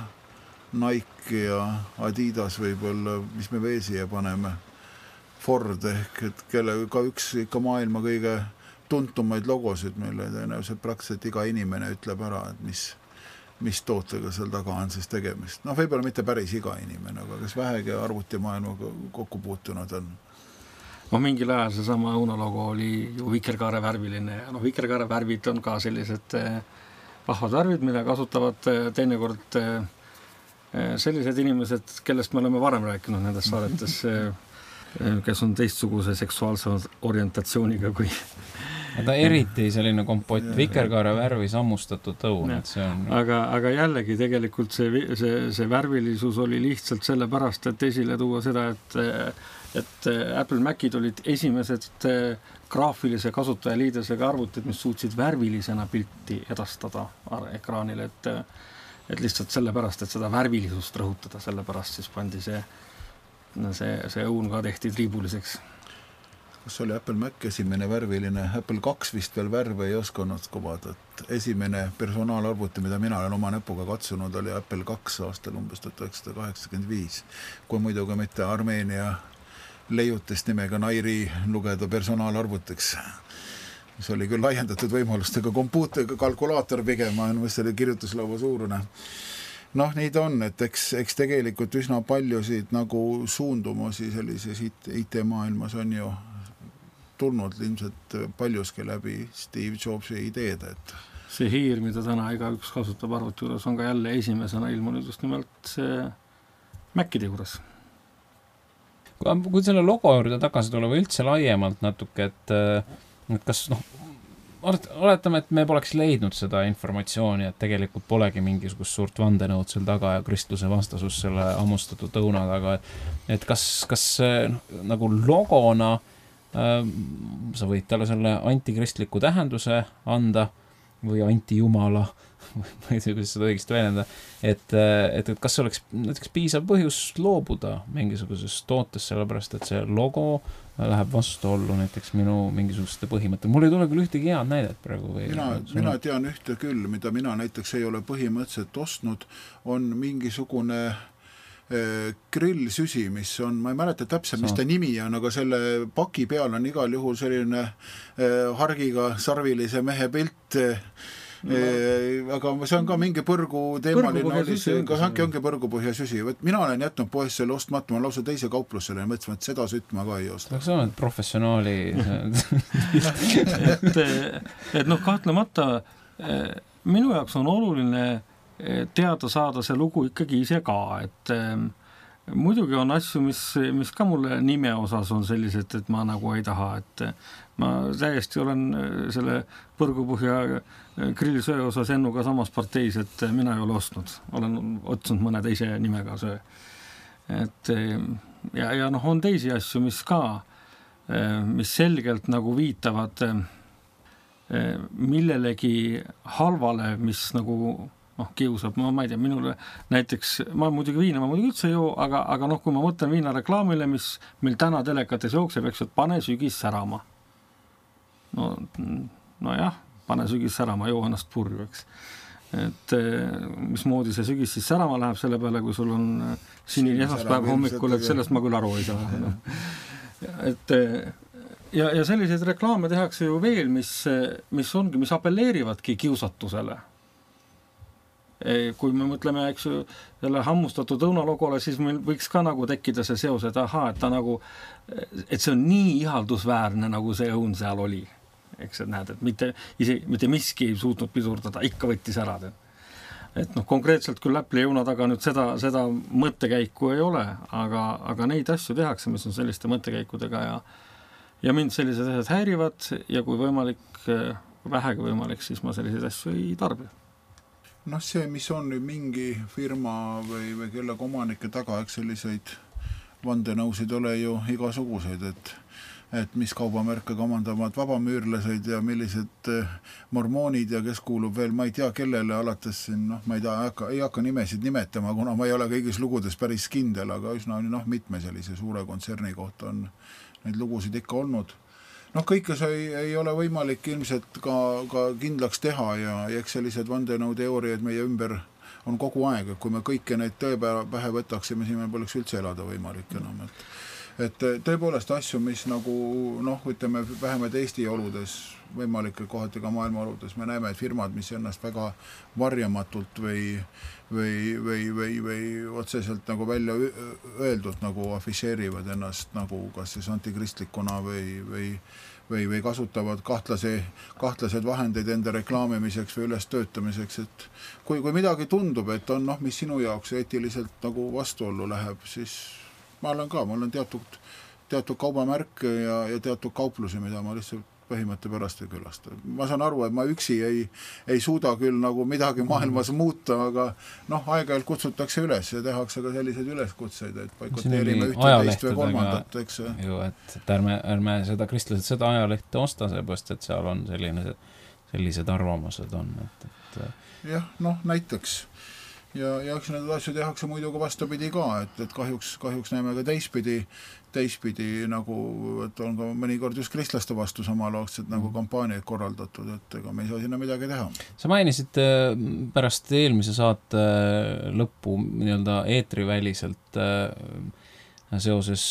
Nike ja Adidas võib-olla, mis me veel siia paneme, Ford ehk, et kelle ka üks ikka maailma kõige tuntumaid logosid, mille tõenäoliselt praktiliselt iga inimene ütleb ära, et mis, mis tootega seal taga on siis tegemist. Noh, võib-olla mitte päris iga inimene, aga kes vähegi arvutimaailmaga kokku puutunud on. No mingil ajal see sama õunalogo oli ju vikerkaare värviline ja noh, vikerkaare värvid on ka sellised vahvad värvid, mida kasutavad teinekord sellised inimesed, kellest me oleme varem rääkinud nendes saadetes, kes on teistsuguse seksuaalse orientatsiooniga kui... Ta eriti selline kompott vikerkaare värvis ammustatud õun, et see on... Aga, aga jällegi tegelikult see, see, see värvilisus oli lihtsalt sellepärast, et esile tuua seda, et, et Apple Macid olid esimesed graafilise kasutajaliidesega arvutid, mis suutsid värvilisena pilti edastada ekraanile, et, et lihtsalt sellepärast, et seda värvilisust rõhutada, sellepärast siis pandi see, see, see õun ka tehti triibuliseks. Kas oli Apple Mac esimene värviline, Apple kaks vist veel värve ei oskunud kubada, et esimene personaalarvuti, mida mina olen oma näpuga katsunud, oli Apple kaks aastal umbes tuhat üheksasada kaheksakümmend viis, kui muidu ka mitte Armeenia leiutist nimega Nairi lugeda personaalarvutiks, mis oli küll laiendatud võimalustega kompuuter, kalkulaator pigem, mis oli kirjutuslaua suurune. noh, nii ta on, et eks, eks tegelikult üsna paljusid nagu suundumusi sellises I T-maailmas on ju tulnud ilmselt paljuski läbi Steve Jobsi ideed, et see hiir, mida täna iga üks kasutab arvuti juures, on ka jälle esimesena ilmunud just nimelt see Macide juures. Kui selle logo juurde tagasi tuleb üldse laiemalt natuke, et, et kas noh, oletame, et me poleks leidnud seda informatsiooni, et tegelikult polegi mingisugust suurt vandenõud seal taga ja kristluse vastasus selle ammustatud õuna taga, et, et kas, kas no, nagu logona äh, sa võid talle selle antikristliku tähenduse anda või antijumala, ma ei tea, kuidas seda õigesti väljenda, et, et, et kas oleks näiteks piisav põhjus loobuda mingisugusest tootest, sellepärast, et see logo läheb vastuollu näiteks minu mingisuguste põhimõtte. Mul ei tule küll ühtegi head näidet praegu. Või mina, mina tean ühte küll, mida mina näiteks ei ole põhimõtteliselt ostnud, on mingisugune eh, grillsüsi, mis on, ma ei mäleta täpselt, mis ta nimi on, aga selle paki peal on igal juhul selline eh, hargiga sarvilise mehe pilt, eh, E, aga see on ka mingi põrgu teemaline oli see, kas hanki ongi põrgupõhja süsi. Mina olen jätnud poes selle ostmata, ma lausa teise kauplussele ja mõtlesin, et seda sütt ma ka ei osta. Kas on professionaali? et, et noh, kahtlemata minu jaoks on oluline teada saada see lugu ikkagi ise ka, et muidugi on asju, mis, mis ka mulle nime osas on sellised, et ma nagu ei taha, et ma täiesti olen selle põrgupõhja grillisöö osas ennuga samas parteis, et mina ei ole ostnud. Olen otsinud mõne teise nimega söö. Et, ja, ja noh, on teisi asju, mis ka, mis selgelt nagu viitavad millelegi halvale, mis nagu noh, kiusab, ma, ma ei tea, minule näiteks, ma muidugi viina, ma muidugi üldse joo, aga, aga noh, kui ma mõtlen viina reklaamile, mis meil täna telekates jookseb, eks, et pane sügis särama. No, no jah, pane sügis särama, joo ennast purju, eks. Et mismoodi see sügis siis särama läheb selle peale, kui sul on sinine esmaspäev hommikul, et sellest ma küll aru ei saa. No. Et ja, ja selliseid reklaame tehakse ju veel, mis, mis ongi, mis appelleerivadki kiusatusele. Kui me mõtleme, eks ju, selle hammustatud õunalogole, siis meil võiks ka nagu tekkida see seos, et aha, et ta nagu, et see on nii ihaldusväärne, nagu see õun seal oli. Eks et näed, et mitte, ise, mitte miski ei suutnud pidurdada, ikka võttis ära. Et noh, konkreetselt küll Läpli õuna taga nüüd seda, seda mõttekäiku ei ole, aga, aga neid asju tehakse, mis on selliste mõttekäikudega ja, ja mind sellised asjad häirivad ja kui võimalik, vähegi võimalik, siis ma selliseid asju ei tarbi. Noh, see, mis on nüüd mingi firma või, või kellega omanike taga, eks selliseid vandenõusid ole ju igasuguseid, et et mis kaubamärke kamandavad vabamüürlased ja millised mormoonid ja kes kuulub veel, ma ei tea, kellele alates siin, noh, ma ei tea, ei hakka, ei hakka nimesid nimetama, kuna ma ei ole kõigis lugudes päris kindel, aga üsna noh, mitme sellise suure kontserni kohta on neid lugusid ikka olnud. Noh, kõike see ei, ei ole võimalik ilmselt ka, ka kindlaks teha ja, ja eks sellised vandenõuteooriad meie ümber on kogu aeg, et kui me kõike neid tõe pähe võtaksime, siis me poleks üldse elada võimalik enam, et et tõepoolest asju, mis nagu, noh, ütleme, vähemalt Eesti oludes, võimalike kohati ka maailma oludes, me näeme, et firmad, mis ennast väga varjamatult või, või, või, või, või otseselt nagu välja öeldud, nagu afišeerivad ennast nagu kas siis antikristlikuna või, või, või, või kasutavad kahtlase, kahtlased vahendeid enda reklaamimiseks või üles töötamiseks, et kui, kui midagi tundub, et on, noh, mis sinu jaoks eetiliselt nagu vastuollu läheb, siis ma olen ka, mul on teatud, teatud kaubamärk ja, ja teatud kauplusi, mida ma lihtsalt põhimõtte pärast ei külasta. Ma saan aru, et ma üksi ei, ei suuda küll nagu midagi maailmas muuta, aga noh, aeg-ajalt kutsutakse üles ja tehakse ka selliseid üleskutseid, et paikoteerime ühte teist või kolmandat, eks. Ju, et, et ärme, ärme seda kristlased seda ajalehte osta, seepärast, et seal on selline, sellised arvamused on. Et, et... jah, noh, näiteks. Ja, ja eks need asju tehakse muidu ka vastupidi ka, et, et kahjuks, kahjuks näeme ka teistpidi, teistpidi nagu, et on ka mõnikord just kristlaste vastu samalaagsed nagu kampaaniaid korraldatud, et ega me ei saa sinna midagi teha. Sa mainisid pärast eelmise saate lõppu nii-öelda eetriväliselt seoses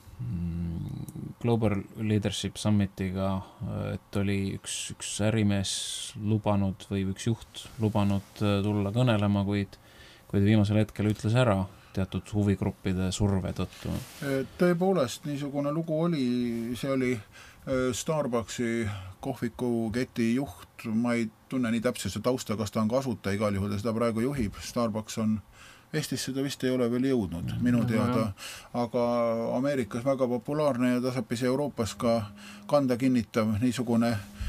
Global Leadership Summitiga, et oli üks, üks ärimees lubanud või üks juht lubanud tulla kõnelema, kuid kui ta viimasel hetkel ütles ära teatud huvigruppide surve tõttu. Tõepoolest, niisugune lugu oli, see oli Starbucksi kohviku keti juht, ma ei tunne nii täpselt see tausta, kas ta on kasuta, igal juhul ta seda praegu juhib. Starbucks on Eestis seda vist ei ole veel jõudnud, minu teada, aga Ameerikas väga populaarne ja tasapisi Euroopas ka kanda kinnitav niisugune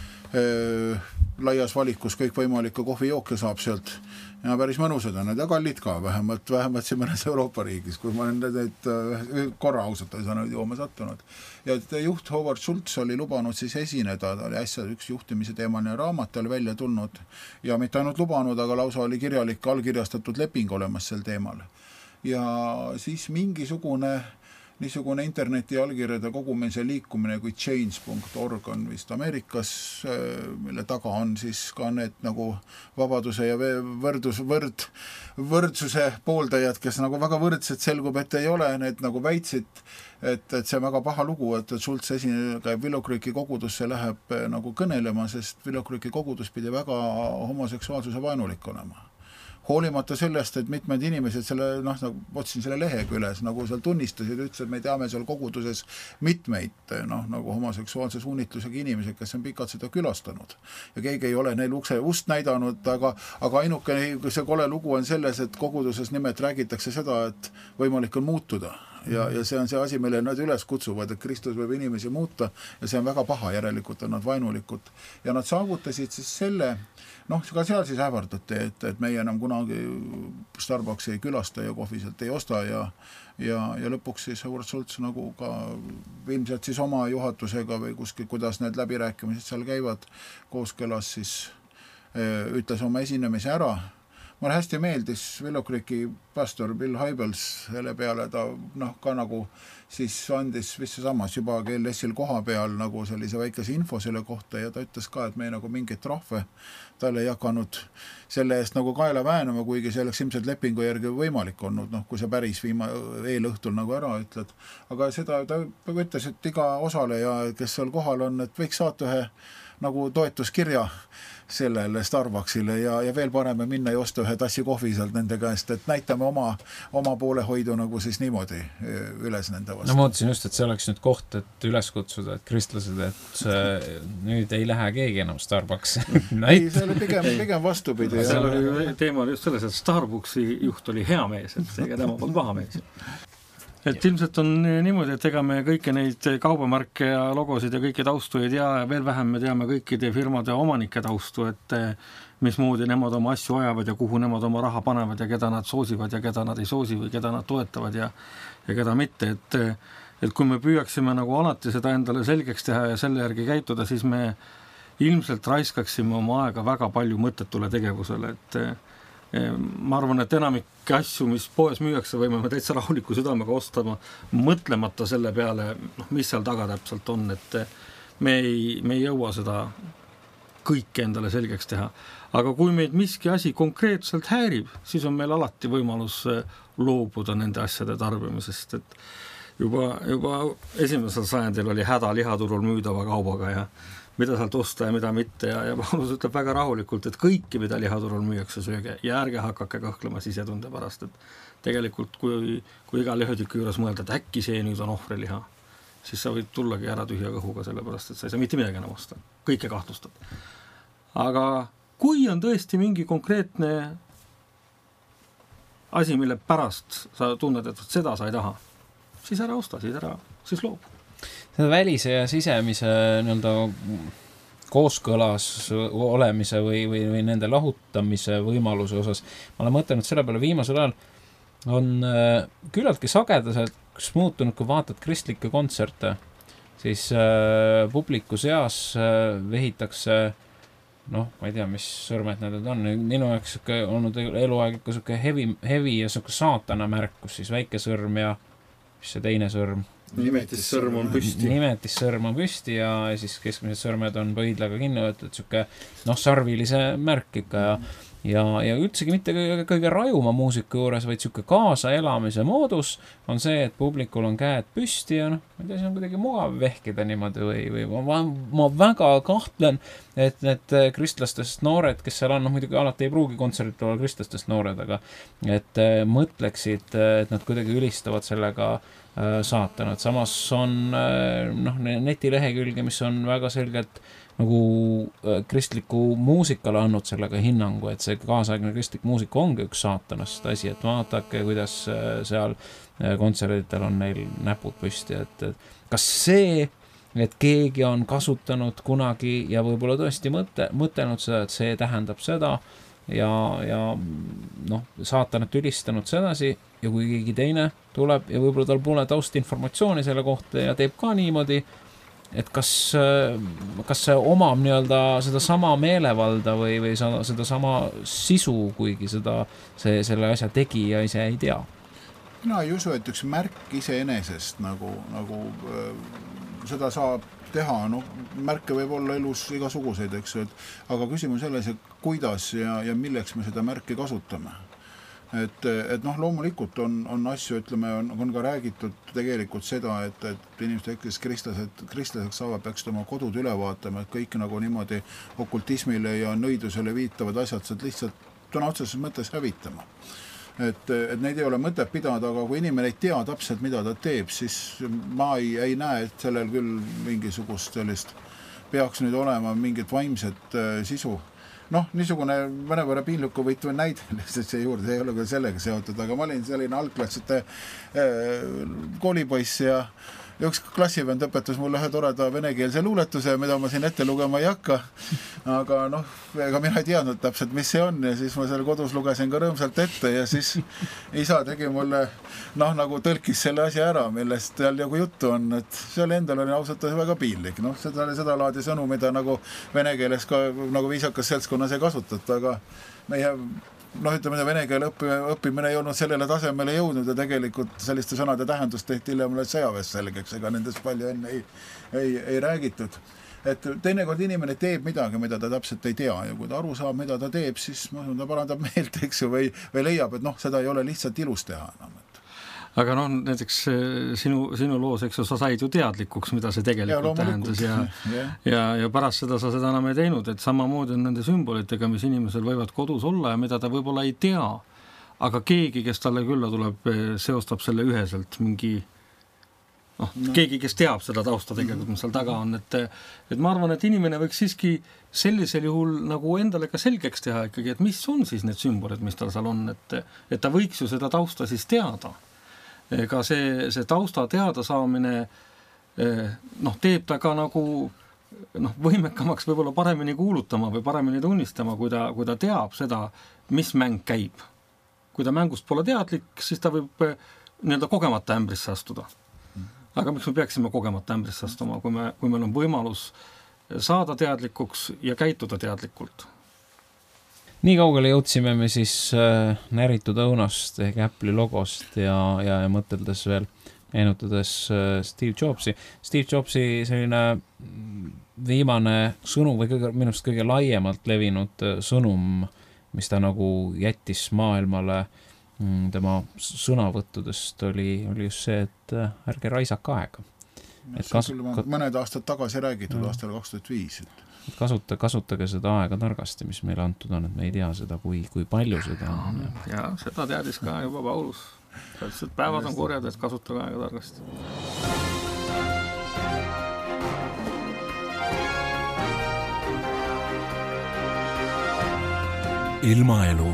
öö, laias valikus kõik võimalikke kohvijooke saab sealt ja päris mõnusad on need ja kallid ka, vähemalt, vähemalt siin mõnes Euroopa riigis, kus ma olen need korra ausalt ei saanud jooma sattunud. Ja juht Howard Schultz oli lubanud siis esineda, ta oli äsja üks juhtimise teemaline raamat oli välja tulnud ja mitte ainult lubanud, aga lausa oli kirjalik allkirjastatud leping olemas sel teemal. Ja siis mingisugune niisugune interneti allkirjade kogumise liikumine kui change dot org on vist Ameerikas, mille taga on siis ka need nagu vabaduse ja võrdus, võrd, võrdsuse pooldajad, kes nagu väga võrdsed selgub, et ei ole, need nagu väitsid, et, et see on väga paha lugu, et Schultz esine käib Willow Creeki kogudusse läheb nagu kõnelema, sest Willow Creeki kogudus pidi väga homoseksuaalsuse vaenulik olema. Hoolimata sellest, et mitmed inimesed selle, noh, nagu otsin selle lehega üles, nagu seal tunnistasid, ütles, et me teame seal koguduses mitmeid, noh, nagu homoseksuaalse suunitlusega inimesed, kes on pikalt seda külastanud. Ja keegi ei ole neil ukse ust näidanud, aga, aga ainuke see kole lugu on selles, et koguduses nimelt räägitakse seda, et võimalik on muutuda. Ja, ja see on see asi, mille nad üles kutsuvad, et Kristus võib inimesi muuta ja see on väga paha, järelikult on nad vainulikud. Ja nad saavutasid siis selle, noh, ka seal siis ähvardati, et, et meie enam kunagi Starbucks ei külasta ja kohviselt ei osta ja, ja, ja lõpuks siis Howard Schultz nagu ka ilmselt siis oma juhatusega või kuskil, kuidas need läbirääkimised seal käivad, kooskõlas siis ütles oma esinemise ära. Mulle hästi meeldis Willow Creeki pastor Bill Hybels, selle peale ta noh, ka nagu siis andis vist samas juba G L S-il koha peal nagu sellise väikese info selle kohta ja ta ütles ka, et me nagu mingit trahve talle ei hakanud selle eest nagu kaela väänama, kuigi see oleks ilmselt lepingu järgi võimalik olnud, noh, kui sa päris viima eelõhtul nagu ära ütled. Aga seda ta ütles, et iga osaleja, kes seal kohal on, et võiks saata ühe nagu toetuskirja sellele Starbucksile ja, ja veel parem minna ja osta ühe tassi kohvi sealt nende käest, et näitame oma, oma poolehoidu nagu siis niimoodi üles nende vastu. No ma mõtlesin just, et see oleks nüüd koht, et üles kutsuda, et kristlased, et see, nüüd ei lähe keegi enam Starbucks. ei, see oli pigem, pigem vastupidi. Seal oli teema just selles, et Starbucksi juht oli hea mees, et ega tema polnud paha mees. Et ilmselt on niimoodi, et ega me kõiki neid kaubamärke ja logosid ja kõiki taustu ei tea ja veel vähem me teame kõikide firmade omanike taustu, et mismoodi nemad oma asju ajavad ja kuhu nemad oma raha panevad ja keda nad soosivad ja keda nad ei soosi või keda nad toetavad ja, ja keda mitte. Et, et kui me püüaksime nagu alati seda endale selgeks teha ja selle järgi käituda, siis me ilmselt raiskaksime oma aega väga palju mõttetule tegevusele, et ma arvan, et enamik asju, mis poes müüakse, võime me täitsa rahuliku südamega ostama, mõtlemata selle peale, noh, mis seal taga täpselt on, et me ei, me ei jõua seda kõike endale selgeks teha. Aga kui meid miski asi konkreetselt häärib, siis on meil alati võimalus loobuda nende asjade tarbimisest, et juba, juba esimesel sajandil oli häda lihaturul müüdava kaubaga ja mida sealt osta ja mida mitte ja, ja Paulus ütleb väga rahulikult, et kõiki, mida lihaturul müüakse, sööge ja ärge hakake kõhklema sisetunde pärast, et tegelikult kui, kui iga lihotüki juures mõelda, et äkki see nüüd on ohvriliha, siis sa võid tullagi ära tühja kõhuga sellepärast, et sa ei saa mitte midagi enam osta, kõike kahtlustad. Aga kui on tõesti mingi konkreetne asi, mille pärast sa tunned, et seda sa ei taha, siis ära osta, siis ära, siis loobu. Seda välise ja sisemise nii-öelda kooskõlas olemise või, või, või nende lahutamise võimaluse osas. Ma olen mõtelnud selle peale viimasel ajal on küllaltki sagedaselt muutunud, kui vaatad kristlikke kontserte, siis äh, publiku seas äh, vehitakse, noh, ma ei tea, mis sõrmed need on, minu jaoks olnud eluaeg ikka hevi, hevi ja saatana märkus, siis väike sõrm ja mis see teine sõrm? Nimetissõrm on püsti. Nimetissõrm on püsti ja siis keskmised sõrmed on pöidlaga kinni võetud, siuke, noh, sarvilise märk ikka ja, ja, ja üldsegi mitte kõige, kõige rajuma muusika juures, vaid siuke kaasaelamise moodus on see, et publikul on käed püsti ja noh, ma ei tea, see on kuidagi mugav vehkida niimoodi või, või ma, ma väga kahtlen, et need kristlastest noored, kes seal on, noh muidugi alati ei pruugi kontserdit olla kristlastest noored, aga et mõtleksid, et nad kuidagi ülistavad sellega saatanat. Samas on noh, netilehekülge, mis on väga selgelt nagu kristliku muusikale andnud sellega hinnangu, et see kaasaegne kristlik muusika ongi üks saatanast asi, et vaatake, kuidas seal kontserditel on neil näpud püsti, et, et kas see, et keegi on kasutanud kunagi ja võib-olla tõesti mõte, mõtelnud seda, et see tähendab seda ja, ja noh, saatanat ülistanud sedasi ja kui keegi teine tuleb ja võib-olla tal pole taustinformatsiooni selle kohta ja teeb ka niimoodi, et kas, kas see omab nii-öelda seda sama meelevalda või, või seda sama sisu, kuigi seda, see, selle asja tegija ise ei tea? Mina ei usu, et üks märk iseenesest nagu, nagu äh, seda saab teha, noh, märke võib olla elus igasuguseid, eks, et, aga küsimus selles, et kuidas ja, ja milleks me seda märki kasutame. Et, et noh, loomulikult on, on asju, ütleme, on, on ka räägitud tegelikult seda, et, et inimesed, kes kristlased, kristlaseks saavad, peaksid oma kodud üle vaatama, et kõik nagu niimoodi okultismile ja nõidusele viitavad asjad saad lihtsalt täna otseses mõttes hävitama. Et, et neid ei ole mõtet pidada, aga kui inimene ei tea täpselt, mida ta teeb, siis ma ei, ei näe, et sellel küll mingisugust sellist peaks nüüd olema mingit vaimset äh, sisu. Noh, niisugune mõnevõrra piinlikku võitu näide lihtsalt see juurde, see ei ole küll sellega seotud, aga ma olin selline algklassite äh, koolipoiss ja üks klassivend õpetas mulle ühe toreda venekeelse luuletuse, mida ma siin ette lugema ei hakka, aga noh, ega mina ei teadnud täpselt, mis see on ja siis ma seal kodus lugesin ka rõõmsalt ette ja siis isa tegi mulle, noh, nagu tõlkis selle asja ära, millest seal nagu juttu on, et seal endal oli ausalt väga piinlik, noh, seda, seda laadi sõnu, mida nagu vene keeles ka nagu viisakas seltskonnas ei kasutata, aga meie noh, ütleme, vene keele õppi, õppimine ei olnud sellele tasemele jõudnud ja tegelikult selliste sõnade tähendust tehti hiljem sõjaväes selgeks, ega nendest palju enne ei, ei, ei räägitud. Et teinekord inimene teeb midagi, mida ta täpselt ei tea ja kui ta aru saab, mida ta teeb, siis ma usun, ta parandab meelt, eks ju, või, või leiab, et noh, seda ei ole lihtsalt ilus teha enam. Aga noh, näiteks sinu, sinu loos, eks sa said ju teadlikuks, mida see tegelikult ja, tähendas ja, ja. Ja, ja pärast seda sa seda enam ei teinud, et samamoodi on nende sümbolitega, mis inimesel võivad kodus olla ja mida ta võib-olla ei tea, aga keegi, kes talle külla tuleb, seostab selle üheselt mingi noh, no. keegi, kes teab seda tausta tegelikult, mis seal taga on, et, et ma arvan, et inimene võiks siiski sellisel juhul nagu endale ka selgeks teha ikkagi, et mis on siis need sümbolid, mis tal seal on, et, et ta võiks ju seda tausta siis teada. Ega see, see tausta teada saamine noh, teeb ta ka nagu noh, võimekamaks võib-olla paremini kuulutama või paremini tunnistama, kui ta, kui ta teab seda, mis mäng käib. Kui ta mängust pole teadlik, siis ta võib nii-öelda kogemata ämbrisse astuda. Aga miks me peaksime kogemata ämbrisse astuma, kui, me, kui meil on võimalus saada teadlikuks ja käituda teadlikult? Nii kaugele jõudsime me siis äh, näritud õunast ehk Apple'i logost ja, ja, ja mõteldes veel meenutades äh, Steve Jobsi. Steve Jobsi selline viimane sõnum või kõige, minust kõige laiemalt levinud äh, sõnum, mis ta nagu jättis maailmale mm, tema sõnavõttudest oli, oli just see, et äh, ärge raisake aega. Et kasu... mõned aastad tagasi räägitud mm. aastal kaks tuhat viis. Et kasuta, kasutage seda aega targasti, mis meile antud on, et me ei tea seda, kui, kui palju seda on. Ja, ja seda teadis ka juba Paulus. Päevad on korjad, et kasutage aega targasti. Ilmaelu.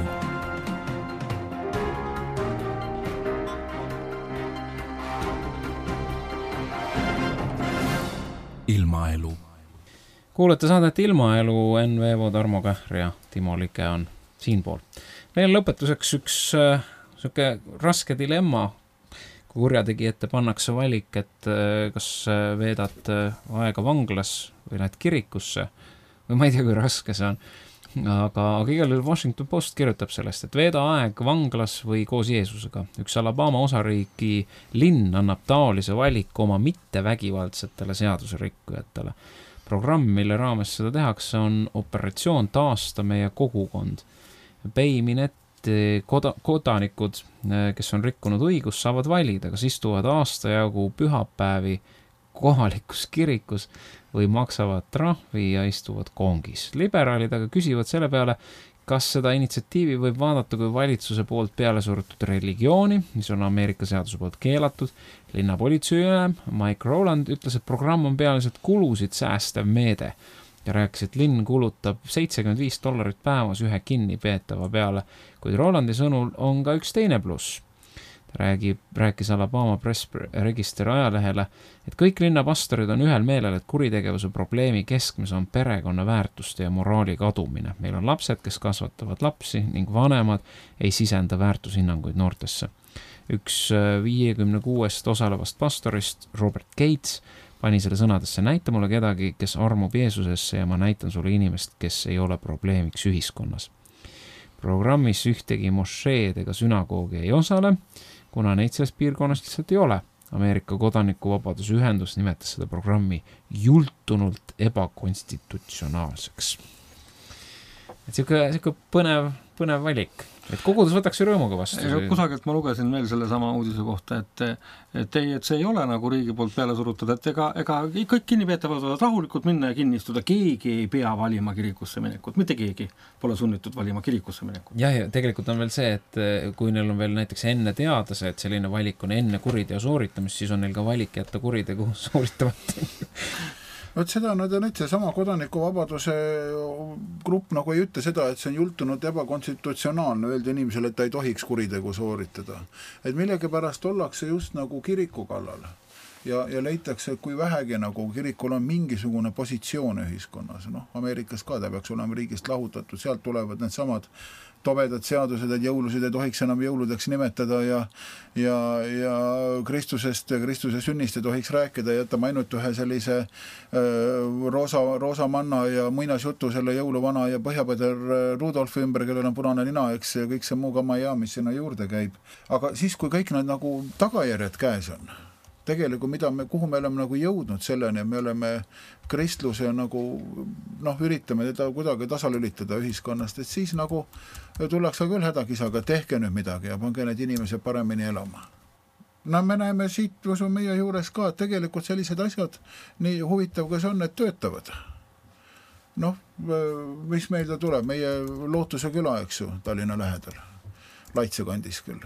Ilmaelu. Kuulete saadet Ilmaelu, Enn Veevo, Tarmo Kähr ja Timo Like on siinpool. Veel lõpetuseks üks äh, selline raske dilemma, kui kurjategijate pannakse valik, et äh, kas veedad äh, aega vanglas või lähed kirikusse või ma ei tea, kui raske see on. Aga, aga igal juhul Washington Post kirjutab sellest, et veeda aeg vanglas või koos Jeesusega. Üks Alabama osariigi linn annab taolise valiku oma mittevägivaldsetele seaduserikkujatele. Programm, mille raames seda tehakse, on operatsioon Taasta meie kogukond. Peiminett koda, kodanikud, kes on rikkunud õigus, saavad valida, kas istuvad aasta jagu pühapäevi kohalikus kirikus või maksavad trahvi ja istuvad kongis. Liberaalid aga küsivad selle peale, kas seda initsiatiivi võib vaadata kui valitsuse poolt peale surutud religiooni, mis on Ameerika seaduse poolt keelatud. Linnapolitseiülem Mike Rowland ütles, et programm on pealiselt kulusid säästev meede ja rääkis, et linn kulutab seitsekümmend viis dollarit päevas ühe kinni peetava peale, kuid Rowlandi sõnul on ka üks teine pluss. Ta räägib, rääkis Alabama Press Register ajalehele, et kõik linnapastorid on ühel meelel, et kuritegevuse probleemi keskmes on perekonna väärtuste ja moraali kadumine. Meil on lapsed, kes kasvatavad lapsi ning vanemad ei sisenda väärtushinnanguid noortesse. Üks viiekümne kuuest osalevast pastorist Robert Gates pani selle sõnadesse, näita mulle kedagi, kes armub Jeesusesse ja ma näitan sulle inimest, kes ei ole probleemiks ühiskonnas. Programmis ühtegi mošeed ega sünagoogi ei osale, kuna neid selles piirkonnas lihtsalt ei ole. Ameerika kodanikuvabaduse ühendus nimetas seda programmi jultunult ebakonstitutsionaalseks. Et siuke, siuke põnev, põnev valik. Et kogudus võtaks ju rõõmuga vastu. Kusagilt ma lugesin veel selle sama uudise kohta, et, et ei, et see ei ole nagu riigi poolt peale surutud, et ega, ega kõik kinnipeetavad võivad rahulikult minna ja kinnistuda. Keegi ei pea valima kirikusse minekut, mitte keegi pole sunnitud valima kirikusse minekut. Ja, ja tegelikult on veel see, et kui neil on veel näiteks enne teada see, et selline valik on enne kuriteo sooritamist, siis on neil ka valik jätta kuritegu sooritamata. Võt seda nad on üldse sama kodanikuvabaduse grupp nagu ei ütle seda, et see on jultunud ebakonstitutsionaalne öelda inimesele, et ta ei tohiks kuritegu sooritada. Et millegi pärast ollakse just nagu kiriku kallal ja, ja leitakse, kui vähegi nagu kirikul on mingisugune positsioon ühiskonnas. No, Ameerikas ka ta peaks olema riigist lahutatud, sealt tulevad need samad tobedad seadused, et jõulusid ei tohiks enam jõuludeks nimetada ja, ja, ja Kristusest ja Kristuse sünnist ei tohiks rääkida ja jätame ainult ühe sellise äh, roosa, roosa manna ja muinasjutu selle jõuluvana ja Põhjapeder Rudolfi ümber, kellel on punane nina, eks, ja kõik see muu kamaja, mis sinna juurde käib. Aga siis, kui kõik need nagu tagajärjed käes on, tegelikult, mida me, kuhu me oleme nagu jõudnud selleni, me oleme kristluse nagu, noh, üritame teda kuidagi tasalülitada ühiskonnast, et siis nagu tullakse küll hädakisaga, tehke nüüd midagi ja pange need inimesed paremini elama. No me näeme siit meie juures ka, et tegelikult sellised asjad, nii huvitav, kui see on, need töötavad. Noh, mis meil ta tuleb? Meie Lootuse küla, eks ju, Tallinna lähedal, Laitse kandis küll.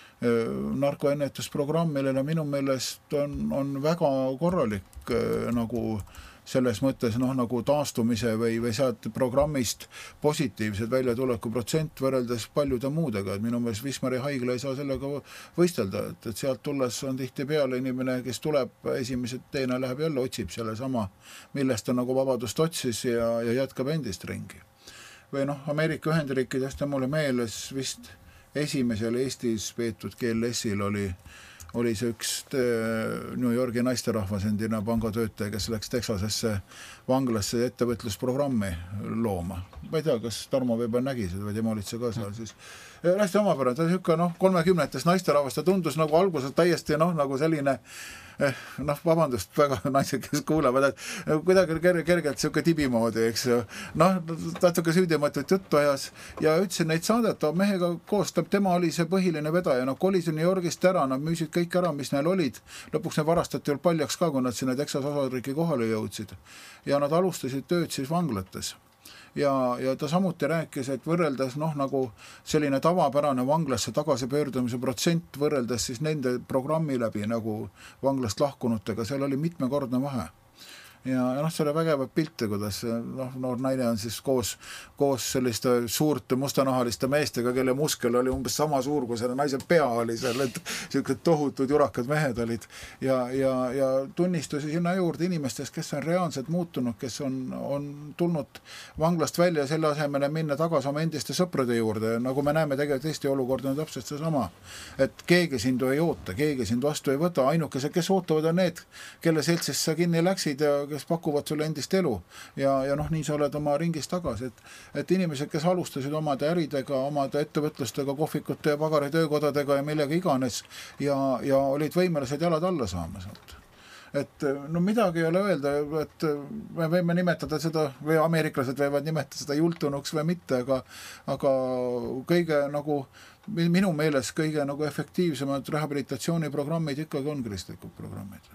Narkoennetusprogramm, millele minu meelest on, on väga korralik nagu selles mõttes noh, nagu taastumise või, või sealt programmist positiivsed väljatuleku protsent võrreldes paljude muudega, et minu meelest Wismari haigla ei saa sellega võistelda, et, et sealt tulles on tihti peale inimene, kes tuleb esimesed teena läheb jälle, otsib selle sama, millest ta nagu vabadust otsis ja, ja jätkab endist ringi. Või noh, Ameerika Ühendriikidest on mulle meeles vist esimesel Eestis peetud G L S-il oli, oli see üks New Yorgi naisterahvas endine pangatöötaja, kes läks Texasesse vanglasse ettevõtlusprogrammi looma. Ma ei tea, kas Tarmo Veber nägi seda või tema olid see ka seal siis. Hästi omapärane, ta oli noh, kolmekümnetes naisterahvas, ta tundus nagu alguses täiesti noh, nagu selline eh, noh, vabandust, väga naised, kes kuulavad, et kuidagi ker- kergelt siuke tibimoodi, eks ju. Noh, natuke süüdimatut juttu ajas ja ütlesin neid saadeta mehega koos, tema oli see põhiline vedaja, no kolis New Yorgist ära, nad müüsid kõik ära, mis neil olid. Lõpuks need varastati veel paljaks ka, kui nad sinna Texas osariiki kohale jõudsid. Ja nad alustasid tööd siis vanglates. Ja, ja ta samuti rääkis, et võrreldes noh, nagu selline tavapärane vanglasse tagasipöördumise protsent võrreldes siis nende programmi läbi nagu vanglast lahkunutega, seal oli mitmekordne vahe. Ja, ja noh, see oli vägevad pilte, kuidas noh, noor naine on siis koos, koos selliste suurte mustanahaliste meestega, kelle muskel oli umbes sama suur, kui selle naise pea oli seal, et sellised tohutud jurakad mehed olid ja, ja, ja tunnistusi sinna juurde inimestest, kes on reaalselt muutunud, kes on, on tulnud vanglast välja selle asemele minna tagasi oma endiste sõprade juurde, nagu me näeme tegelikult Eesti olukord on täpselt see sama, et keegi sind ei oota, keegi sind vastu ei võta, ainukesed, kes ootavad on need, kelle seltsis sa kinni läksid ja kes pakuvad sulle endist elu ja, ja noh, nii sa oled oma ringis tagasi, et, et inimesed, kes alustasid omade äridega, omade ettevõtlustega, kohvikute ja pagari töökodadega ja millega iganes ja, ja olid võimelised jalad alla saama sealt. et no midagi ei ole öelda, et me võime nimetada seda, või ameeriklased võivad nimetada seda jultunuks või mitte, aga, aga kõige nagu, minu meeles kõige nagu efektiivsemad rehabilitatsiooniprogrammid ikkagi on kristlikud programmid.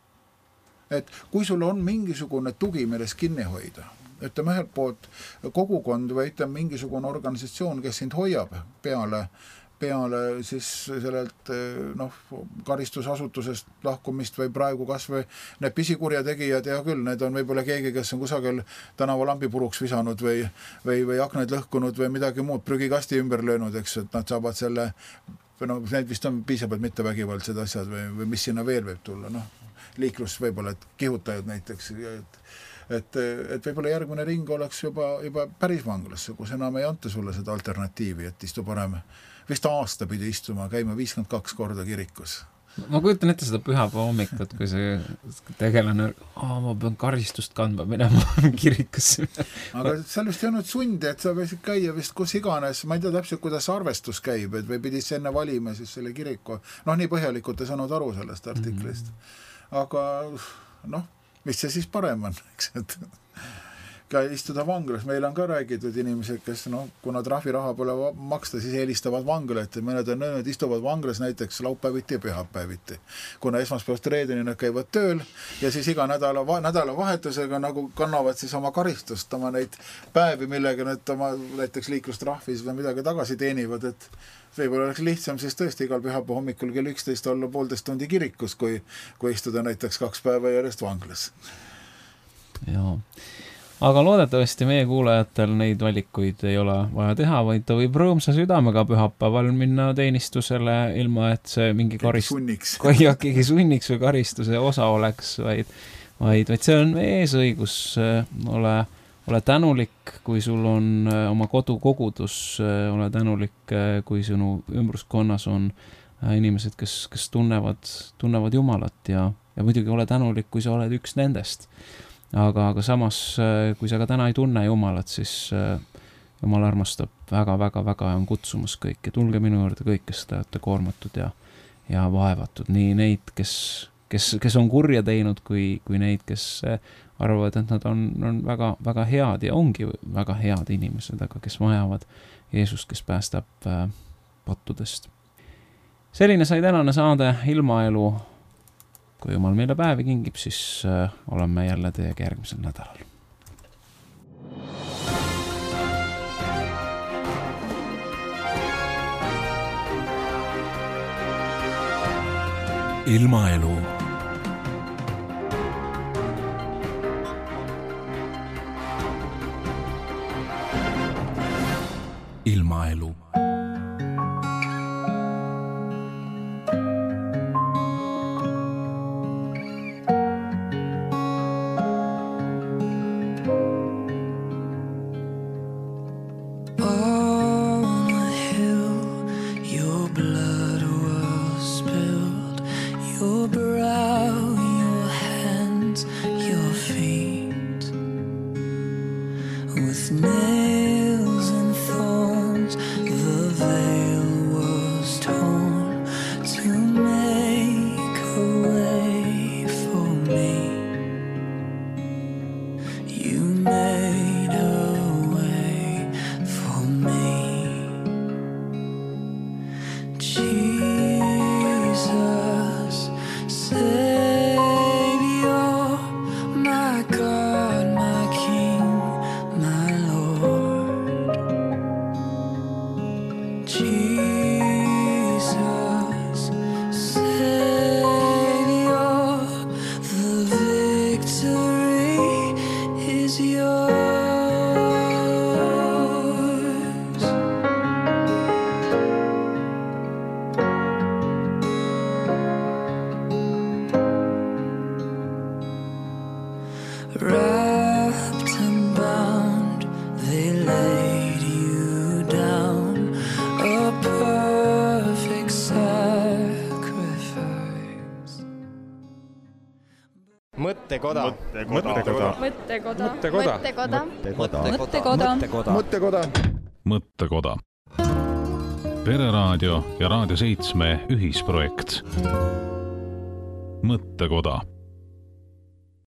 Et kui sul on mingisugune tugi, milles kinni hoida, ütleme ühelt poolt kogukond või ütleme mingisugune organisatsioon, kes sind hoiab peale peale siis sellelt noh, karistusasutusest lahkumist või praegu kas või need pisikurjategijad, ja küll, need on võib-olla keegi, kes on kusagil tänavalambi puruks visanud või, või, või aknaid lõhkunud või midagi muud, prügikasti ümber löönud, eks, et nad saavad selle, no need vist on piisavalt mittevägivaldsed asjad või, või mis sinna veel võib tulla, noh, liiklus võib-olla, et kihutajad näiteks, et et, et võib-olla järgmine ring oleks juba, juba päris vanglasse, kus enam ei anta sulle seda alternatiivi, et istu parem vist aasta pidi istuma, käima viiskümmend kaks korda kirikus. Ma kujutan ette seda pühapäeva hommikut, kui see tegelane, aa, ma pean karistust kandma minema kirikusse. Aga seal vist ei olnud sundi, et sa võisid käia vist kus iganes, ma ei tea täpselt, kuidas arvestus käib, et või pidid see enne valima siis selle kiriku. Noh, nii põhjalikult ei saanud aru sellest artiklist. Aga noh, mis see siis parem on, eks, et ka istuda vanglas. Meil on ka räägitud inimesed, kes noh, kuna trahviraha pole maksta, siis eelistavad vanglat, et mõned on öelnud, istuvad vanglas näiteks laupäeviti ja pühapäeviti. Kuna esmaspäevast reedeni nad käivad tööl ja siis iga nädala, nädala vahetusega nagu kannavad siis oma karistust, oma neid päevi, millega nad oma näiteks liiklustrahvis või midagi tagasi teenivad, et võib-olla oleks lihtsam siis tõesti igal pühapäeva hommikul kell üksteist olla poolteist tundi kirikus, kui, kui istuda näiteks kaks päeva järjest vanglas. Jaa. Aga loodetavasti meie kuulajatel neid valikuid ei ole vaja teha, vaid ta võib rõõmsa südamega pühapäeval minna teenistusele ilma, et see mingi karist... ja keegi sunniks või karistuse osa oleks, vaid, vaid, vaid see on meie eesõigus. Ole, ole tänulik, kui sul on oma kodukogudus, ole tänulik, kui sinu ümbruskonnas on inimesed, kes, kes tunnevad, tunnevad Jumalat ja, ja muidugi ole tänulik, kui sa oled üks nendest. Aga, aga samas, kui sa ka täna ei tunne Jumalat, siis Jumal armastab väga, väga, väga ja on kutsumas kõik. Ja tulge minu juurde kõik, kes te olete koormatud ja, ja vaevatud. Nii neid, kes, kes, kes on kurja teinud, kui, kui neid, kes arvavad, et nad on, on väga, väga head ja ongi väga head inimesed, aga kes vajavad Jeesust, kes päästab pattudest. Selline sai tänane saade Ilmaelu. Kui Jumal meile päevi kingib, siis äh, oleme jälle teiega järgmisel nädalal. Ilmaelu. Ilmaelu. Mõttekoda. Mõttekoda. Mõttekoda. Mõttekoda. Mõttekoda. Mõttekoda. Mõttekoda. Mõttekoda. Pereraadio ja Raadio seitsme ühisprojekt. Mõttekoda.